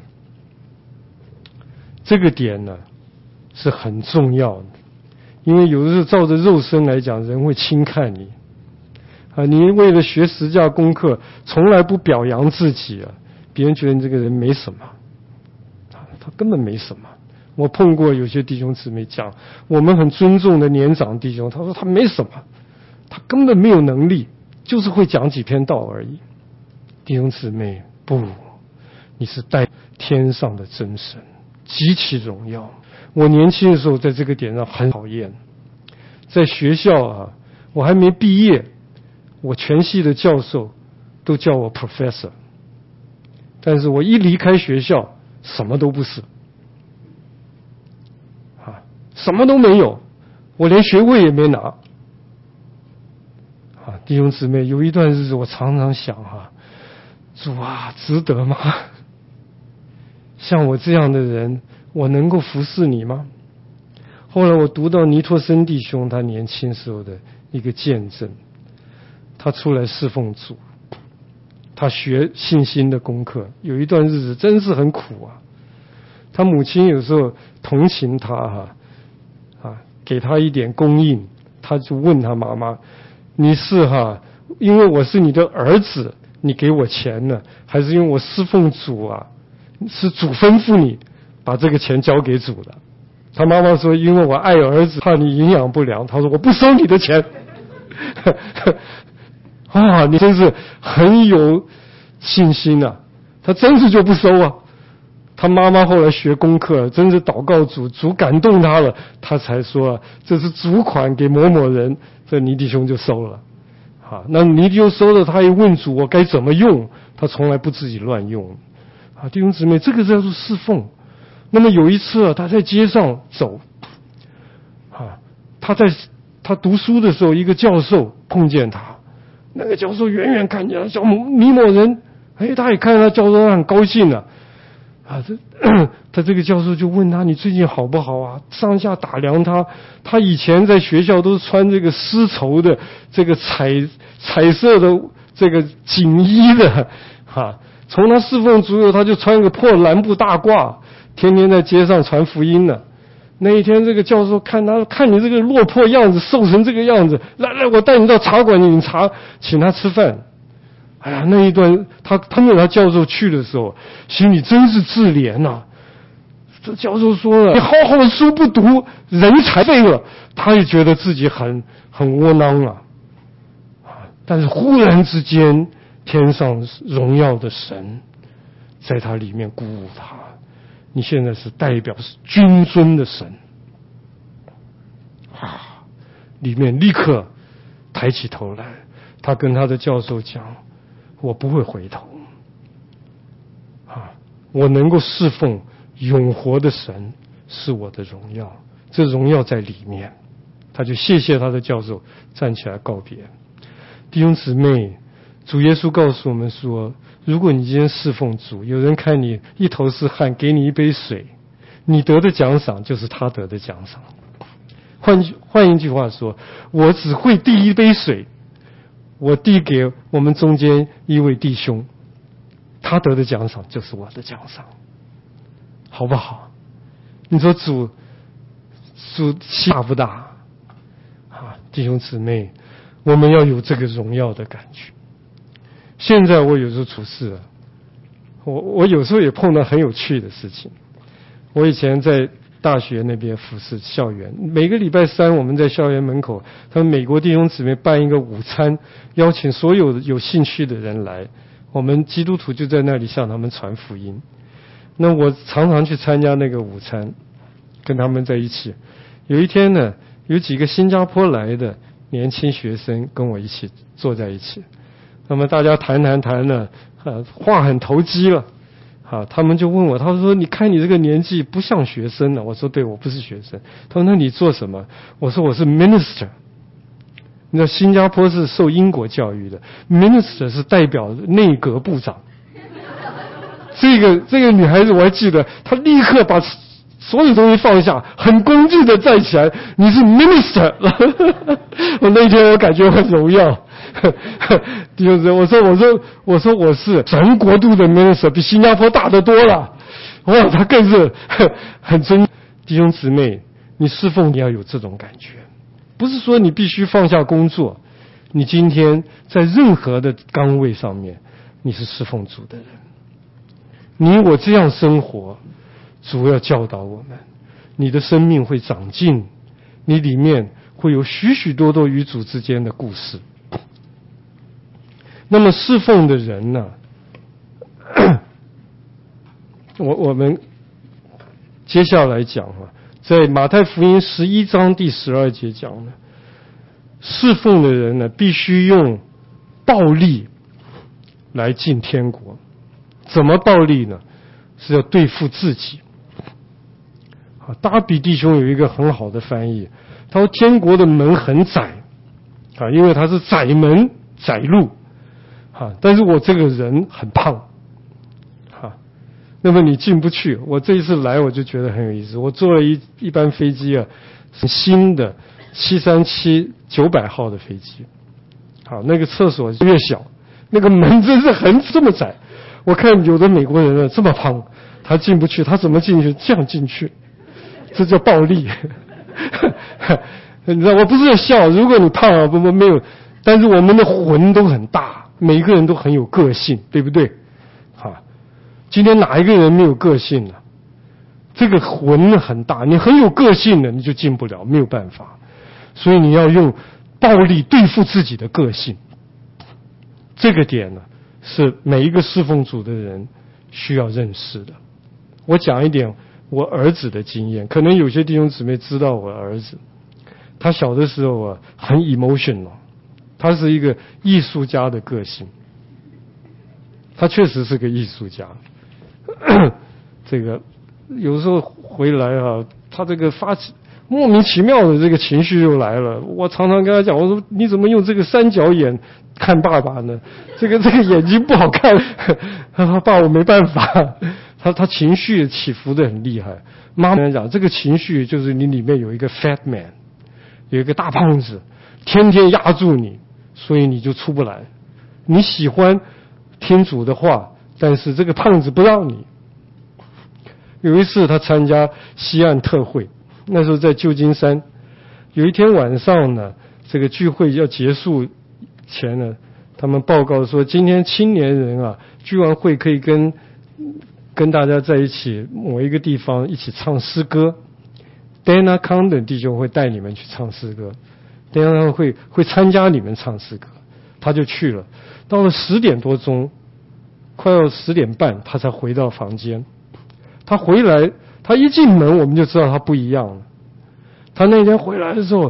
这个点呢是很重要的，因为有的时候照着肉身来讲，人会轻看你啊，你为了学十架功课，从来不表扬自己啊，别人觉得你这个人没什么啊，他根本没什么。我碰过有些弟兄姊妹讲，我们很尊重的年长弟兄，他说他没什么，他根本没有能力，就是会讲几篇道而已。弟兄姊妹，不，你是带天上的真神，极其荣耀。我年轻的时候在这个点上很讨厌，在学校啊，我还没毕业，我全系的教授都叫我 professor， 但是我一离开学校，什么都不是，啊，什么都没有，我连学位也没拿。啊，弟兄姊妹，有一段日子我常常想哈，主啊，值得吗？像我这样的人，我能够服侍你吗？后来我读到尼托森弟兄他年轻时候的一个见证，他出来侍奉主，他学信心的功课，有一段日子真是很苦啊。他母亲有时候同情他哈，啊，给他一点供应，他就问他妈妈，你是哈，因为我是你的儿子，你给我钱呢，还是因为我侍奉主啊？是主吩咐你把这个钱交给主的。他妈妈说，因为我爱儿子，怕你营养不良。他说我不收你的钱。啊，你真是很有信心啊，他真是就不收啊。他妈妈后来学功课，真是祷告主，主感动他了，他才说这是主款给某某人，这尼弟兄就收了。啊，那尼弟兄收了，他一问主我该怎么用，他从来不自己乱用。啊，弟兄姊妹，这个叫做侍奉。那么有一次啊，他在街上走，啊，他在他读书的时候，一个教授碰见他，那个教授远远看见叫尼某人，哎，他也看到教授，他很高兴啊，啊，这他这个教授就问他，你最近好不好啊？上下打量他，他以前在学校都是穿这个丝绸的这个彩彩色的这个锦衣的，哈。从他侍奉主以后，他就穿个破蓝布大褂，天天在街上传福音呢。那一天，这个教授看他，看你这个落魄样子，瘦成这个样子，来来，我带你到茶馆饮茶，请他吃饭。哎呀，那一段他他那他教授去的时候，心里真是自怜呐、啊。这教授说了，你好好的书不读，人才废了，他也觉得自己很很窝囊啊。但是忽然之间，天上荣耀的神在他里面鼓舞他，你现在是代表是君尊的神啊！ 里面立刻抬起头来，他跟他的教授讲：我不会回头啊，我能够侍奉永活的神是我的荣耀，这荣耀在里面。他就谢谢他的教授，站起来告别。弟兄姊妹，主耶稣告诉我们说，如果你今天侍奉主，有人看你一头是汗，给你一杯水，你得的奖赏就是他得的奖赏。换换一句话说，我只会递一杯水，我递给我们中间一位弟兄，他得的奖赏就是我的奖赏，好不好？你说主主气大不大啊？弟兄姊妹，我们要有这个荣耀的感觉。现在我有时候处事啊，我我有时候也碰到很有趣的事情。我以前在大学那边服侍校园，每个礼拜三我们在校园门口，他们美国弟兄姊妹办一个午餐，邀请所有有兴趣的人来，我们基督徒就在那里向他们传福音。那我常常去参加那个午餐，跟他们在一起。有一天呢，有几个新加坡来的年轻学生跟我一起坐在一起，那么大家谈谈谈呢，呃，话很投机了。啊，他们就问我，他说：“你看你这个年纪不像学生了。”我说：“对，我不是学生。”他说：“那你做什么？”我说：“我是 minister。”你知道新加坡是受英国教育的 ，minister 是代表内阁部长。这个这个女孩子我还记得，她立刻把所有东西放下，很恭敬的站起来：“你是 minister。”我那天我感觉很荣耀。弟兄姊妹，我说我说我说我是神国度的 minister， 比新加坡大得多了。哇，他更是很尊。弟兄姊妹，你侍奉你要有这种感觉，不是说你必须放下工作，你今天在任何的岗位上面，你是侍奉主的人。你我这样生活，主要教导我们，你的生命会长进，你里面会有许许多多与主之间的故事。那么侍奉的人呢，我我们接下来讲啊，在马太福音十一章第十二节讲呢，侍奉的人呢必须用暴力来进天国。怎么暴力呢？是要对付自己。啊，达比弟兄有一个很好的翻译，他说天国的门很窄啊，因为它是窄门窄路。啊，但是我这个人很胖，啊，那么你进不去。我这一次来我就觉得很有意思，我坐了一一班飞机啊，是新的七三七九百号的飞机，好，那个厕所越小，那个门真是很这么窄。我看有的美国人呢这么胖，他进不去，他怎么进去？这样进去，这叫暴力。你知道，我不是在笑，如果你胖啊，不不没有，但是我们的魂都很大。每一个人都很有个性，对不对？啊，今天哪一个人没有个性呢？这个魂很大，你很有个性的，你就进不了，没有办法。所以你要用暴力对付自己的个性。这个点呢，是每一个侍奉主的人需要认识的。我讲一点我儿子的经验，可能有些弟兄姊妹知道我儿子，他小的时候啊，很 emotional。他是一个艺术家的个性，他确实是个艺术家。这个有时候回来啊，他这个发起莫名其妙的这个情绪又来了。我常常跟他讲，我说你怎么用这个三角眼看爸爸呢？这个这个眼睛不好看。他说爸，我没办法。他他情绪起伏的很厉害。妈妈讲，这个情绪就是你里面有一个 fat man， 有一个大胖子，天天压住你。所以你就出不来。你喜欢听主的话，但是这个胖子不让你。有一次他参加西岸特会，那时候在旧金山。有一天晚上呢，这个聚会要结束前呢，他们报告说，今天青年人啊，聚完会可以跟跟大家在一起某一个地方一起唱诗歌。Dana Condon 弟兄会带你们去唱诗歌。等下会会参加你们唱诗歌，他就去了。到了十点多钟，快要十点半，他才回到房间。他回来，他一进门我们就知道他不一样了。他那天回来的时候，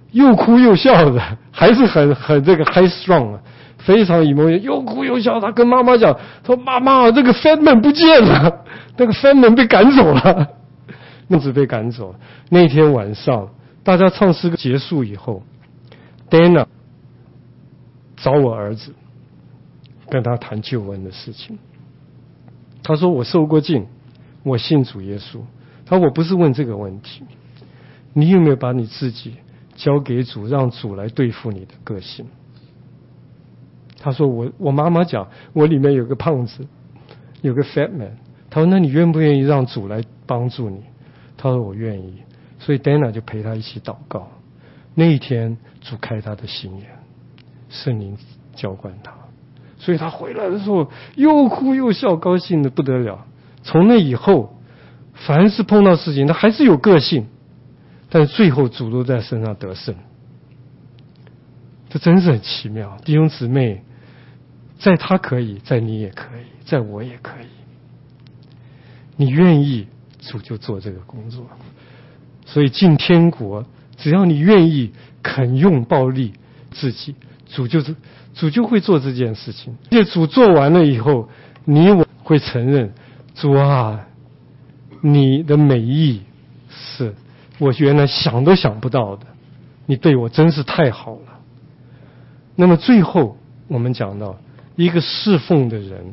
又哭又笑的，还是很很这个 high strong 啊，非常 emotional， 又哭又笑。他跟妈妈讲，说妈妈，这个 Fatman 不见了，那个 Fatman 被赶走了，孟子被赶走了。那天晚上，大家唱诗歌结束以后 ，Dana 找我儿子，跟他谈救恩的事情。他说我受过浸，我信主耶稣。他说我不是问这个问题，你有没有把你自己交给主，让主来对付你的个性？他说我我妈妈讲我里面有个胖子，有个 fat man。他说那你愿不愿意让主来帮助你？他说我愿意。所以 Dana 就陪他一起祷告。那一天主开他的心眼，圣灵浇灌他，所以他回来的时候又哭又笑，高兴的不得了。从那以后，凡是碰到事情他还是有个性，但是最后主都在身上得胜。这真是很奇妙。弟兄姊妹，在他可以，在你也可以，在我也可以。你愿意，主就做这个工作。所以进天国，只要你愿意肯用暴力自己，主就是主就会做这件事情。而且主做完了以后，你我会承认，主啊，你的美意是我原来想都想不到的，你对我真是太好了。那么最后我们讲到一个侍奉的人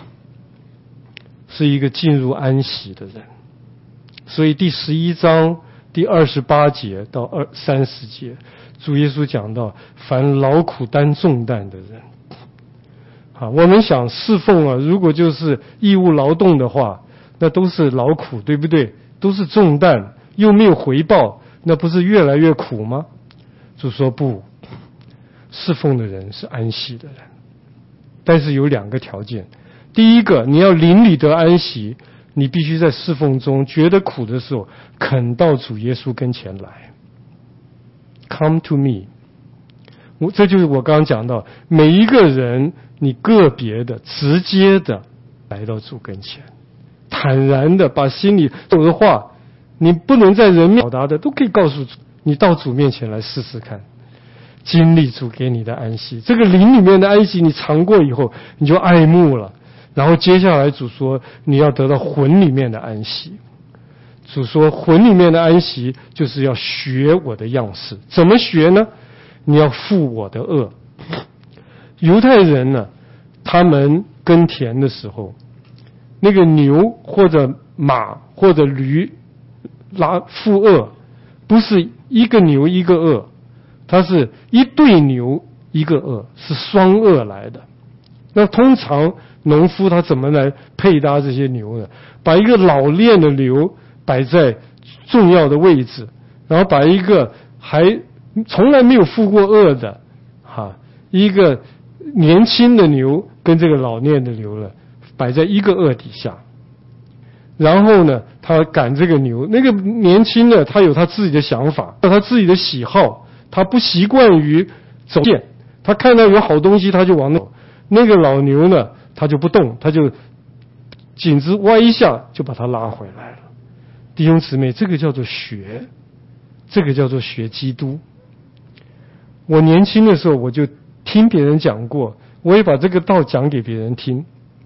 是一个进入安息的人。所以第十一章第二十八节到二三十节，主耶稣讲到凡劳苦担重担的人。好，我们想侍奉啊，如果就是义务劳动的话，那都是劳苦，对不对？都是重担，又没有回报，那不是越来越苦吗？主说不，侍奉的人是安息的人，但是有两个条件。第一个，你要灵里得安息，你必须在侍奉中觉得苦的时候，肯到主耶稣跟前来。Come to me。我这就是我刚刚讲到，每一个人你个别的、直接的来到主跟前，坦然的把心里有的话，你不能在人面表达的，都可以告诉主。你到主面前来试试看，经历主给你的安息。这个灵里面的安息，你尝过以后，你就爱慕了。然后接下来主说你要得到魂里面的安息。主说魂里面的安息就是要学我的样式。怎么学呢？你要负我的恶。犹太人呢，他们耕田的时候，那个牛或者马或者驴拉负轭，不是一个牛一个轭，它是一对牛一个轭，是双轭来的。那通常农夫他怎么来配搭这些牛呢？把一个老练的牛摆在重要的位置，然后把一个还从来没有负过轭的哈一个年轻的牛跟这个老练的牛呢摆在一个轭底下。然后呢他赶这个牛，那个年轻的他有他自己的想法，有他自己的喜好，他不习惯于走线，他看到有好东西他就往那走。那个老牛呢他就不动，他就颈子歪一下就把它拉回来了。弟兄姊妹，这个叫做学，这个叫做学基督。我年轻的时候我就听别人讲过，我也把这个道讲给别人听。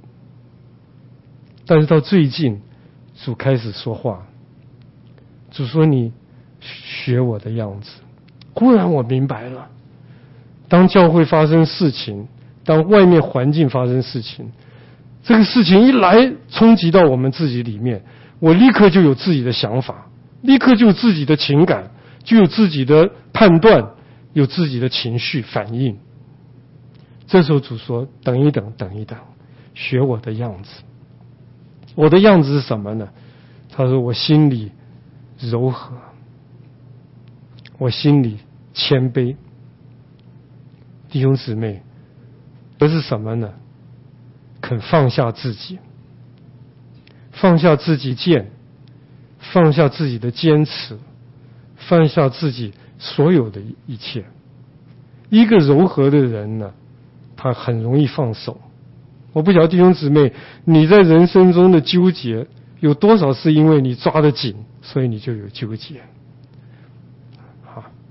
但是到最近主开始说话，主说你学我的样子。忽然我明白了，当教会发生事情，当外面环境发生事情，这个事情一来冲击到我们自己里面，我立刻就有自己的想法，立刻就有自己的情感，就有自己的判断，有自己的情绪反应。这时候主说等一等等一等，学我的样子。我的样子是什么呢？他说我心里柔和，我心里谦卑。弟兄姊妹，这是什么呢？肯放下自己，放下自己见，放下自己的坚持，放下自己所有的一切。一个柔和的人呢，他很容易放手。我不晓得弟兄姊妹，你在人生中的纠结有多少是因为你抓得紧，所以你就有纠结。好，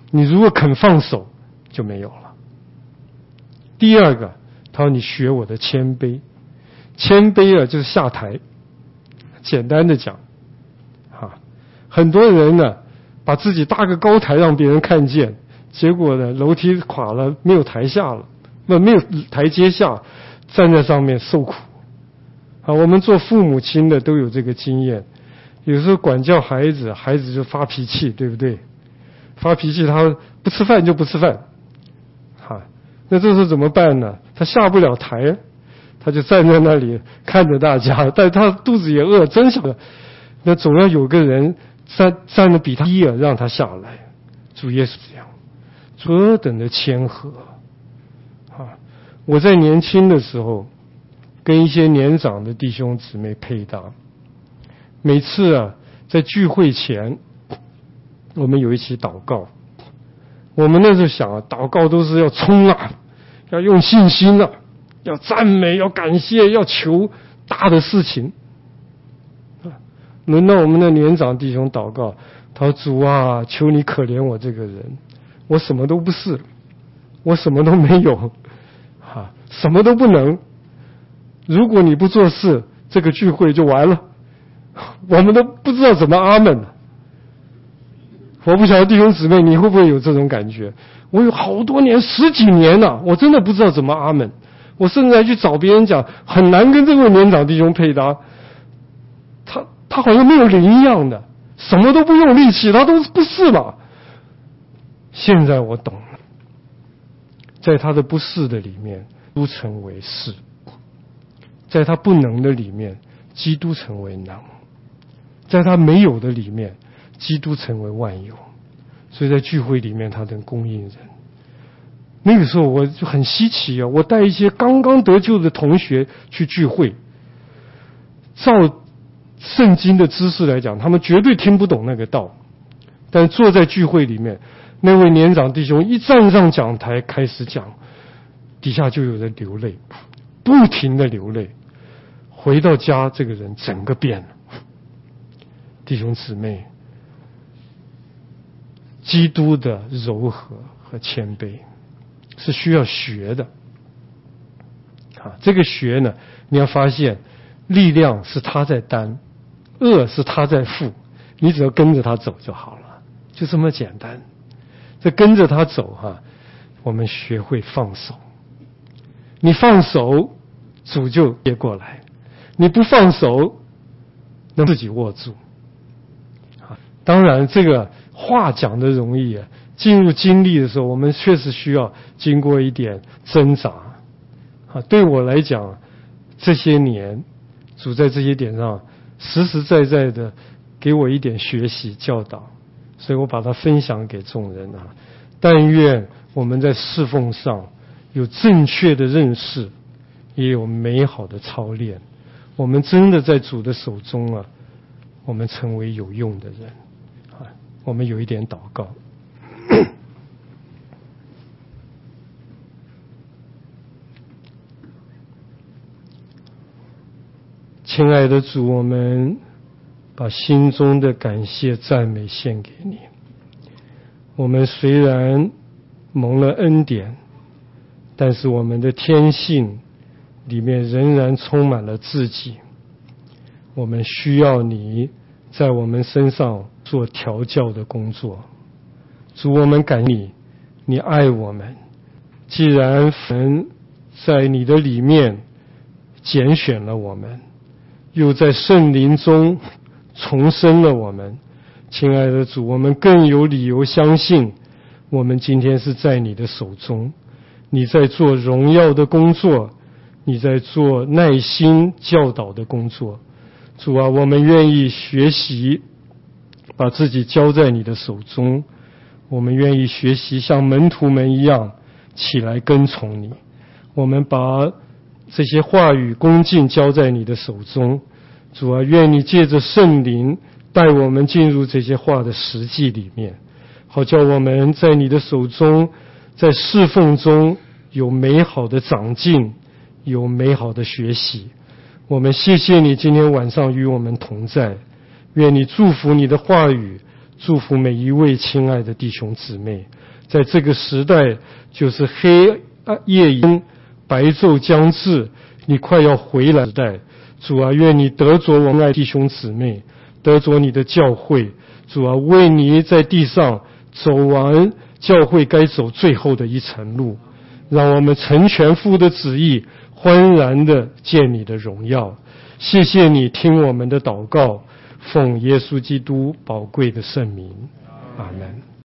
你如果肯放手，就没有了。第二个，他说你学我的谦卑，谦卑啊就是下台。简单的讲，啊，很多人呢把自己搭个高台让别人看见，结果呢楼梯垮了，没有台下了，不没有台阶下，站在上面受苦。啊，我们做父母亲的都有这个经验，有时候管教孩子，孩子就发脾气，对不对？发脾气，他不吃饭就不吃饭，啊，那这时候怎么办呢？他下不了台，他就站在那里看着大家，但他肚子也饿，真想的，那总要有个人站站得比他低啊，让他下来。主耶稣这样，何等的谦和啊！我在年轻的时候，跟一些年长的弟兄姊妹配搭，每次啊在聚会前，我们有一起祷告。我们那时候想啊，祷告都是要冲啊，要用信心啊，要赞美，要感谢，要求大的事情。轮到我们的年长弟兄祷告，他说：“主啊，求你可怜我这个人，我什么都不是，我什么都没有，啊，什么都不能。如果你不做事，这个聚会就完了，我们都不知道怎么阿门了。”我不晓得弟兄姊妹你会不会有这种感觉？我有好多年，十几年了，我真的不知道怎么阿门。我甚至还去找别人讲，很难跟这位年长弟兄配搭。他他好像没有灵一样的，什么都不用力气，他都不是嘛。现在我懂了，在他的不是的里面，都成为是；在他不能的里面，基督成为能；在他没有的里面，基督成为万有。所以在聚会里面，他能供应人。那个时候我就很稀奇啊！我带一些刚刚得救的同学去聚会，照圣经的知识来讲，他们绝对听不懂那个道。但坐在聚会里面，那位年长弟兄一站上讲台开始讲，底下就有人流泪，不停的流泪。回到家，这个人整个变了。弟兄姊妹，基督的柔和和谦卑是需要学的啊！这个学呢，你要发现力量是他在担，恶是他在负，你只要跟着他走就好了，就这么简单。这跟着他走哈、啊，我们学会放手。你放手，主就接过来；你不放手，能自己握住。啊，当然这个话讲的容易啊。进入经历的时候，我们确实需要经过一点挣扎。啊，对我来讲，这些年主在这些点上实实在在的给我一点学习教导，所以我把它分享给众人啊。但愿我们在侍奉上有正确的认识，也有美好的操练。我们真的在主的手中啊，我们成为有用的人。啊，我们有一点祷告。亲爱的主，我们把心中的感谢赞美献给你。我们虽然蒙了恩典，但是我们的天性里面仍然充满了自己。我们需要你在我们身上做调教的工作。主，我们感谢你，你爱我们。既然神在你的里面拣选了我们，又在圣灵中重生了我们，亲爱的主，我们更有理由相信，我们今天是在你的手中，你在做荣耀的工作，你在做耐心教导的工作。主啊，我们愿意学习，把自己交在你的手中。我们愿意学习像门徒们一样起来跟从你。我们把这些话语恭敬交在你的手中。主啊，愿你借着圣灵带我们进入这些话的实际里面，好叫我们在你的手中，在侍奉中有美好的长进，有美好的学习。我们谢谢你今天晚上与我们同在，愿你祝福你的话语，祝福每一位亲爱的弟兄姊妹。 在这个时代，就是黑夜阴，白昼将至，你快要回来的时代。主啊，愿你得着我们爱弟兄姊妹，得着你的教会。主啊，为你在地上走完教会该走最后的一程路，让我们成全父的旨意，欢然的见你的荣耀。谢谢你听我们的祷告，奉耶稣基督宝贵的圣名，阿们。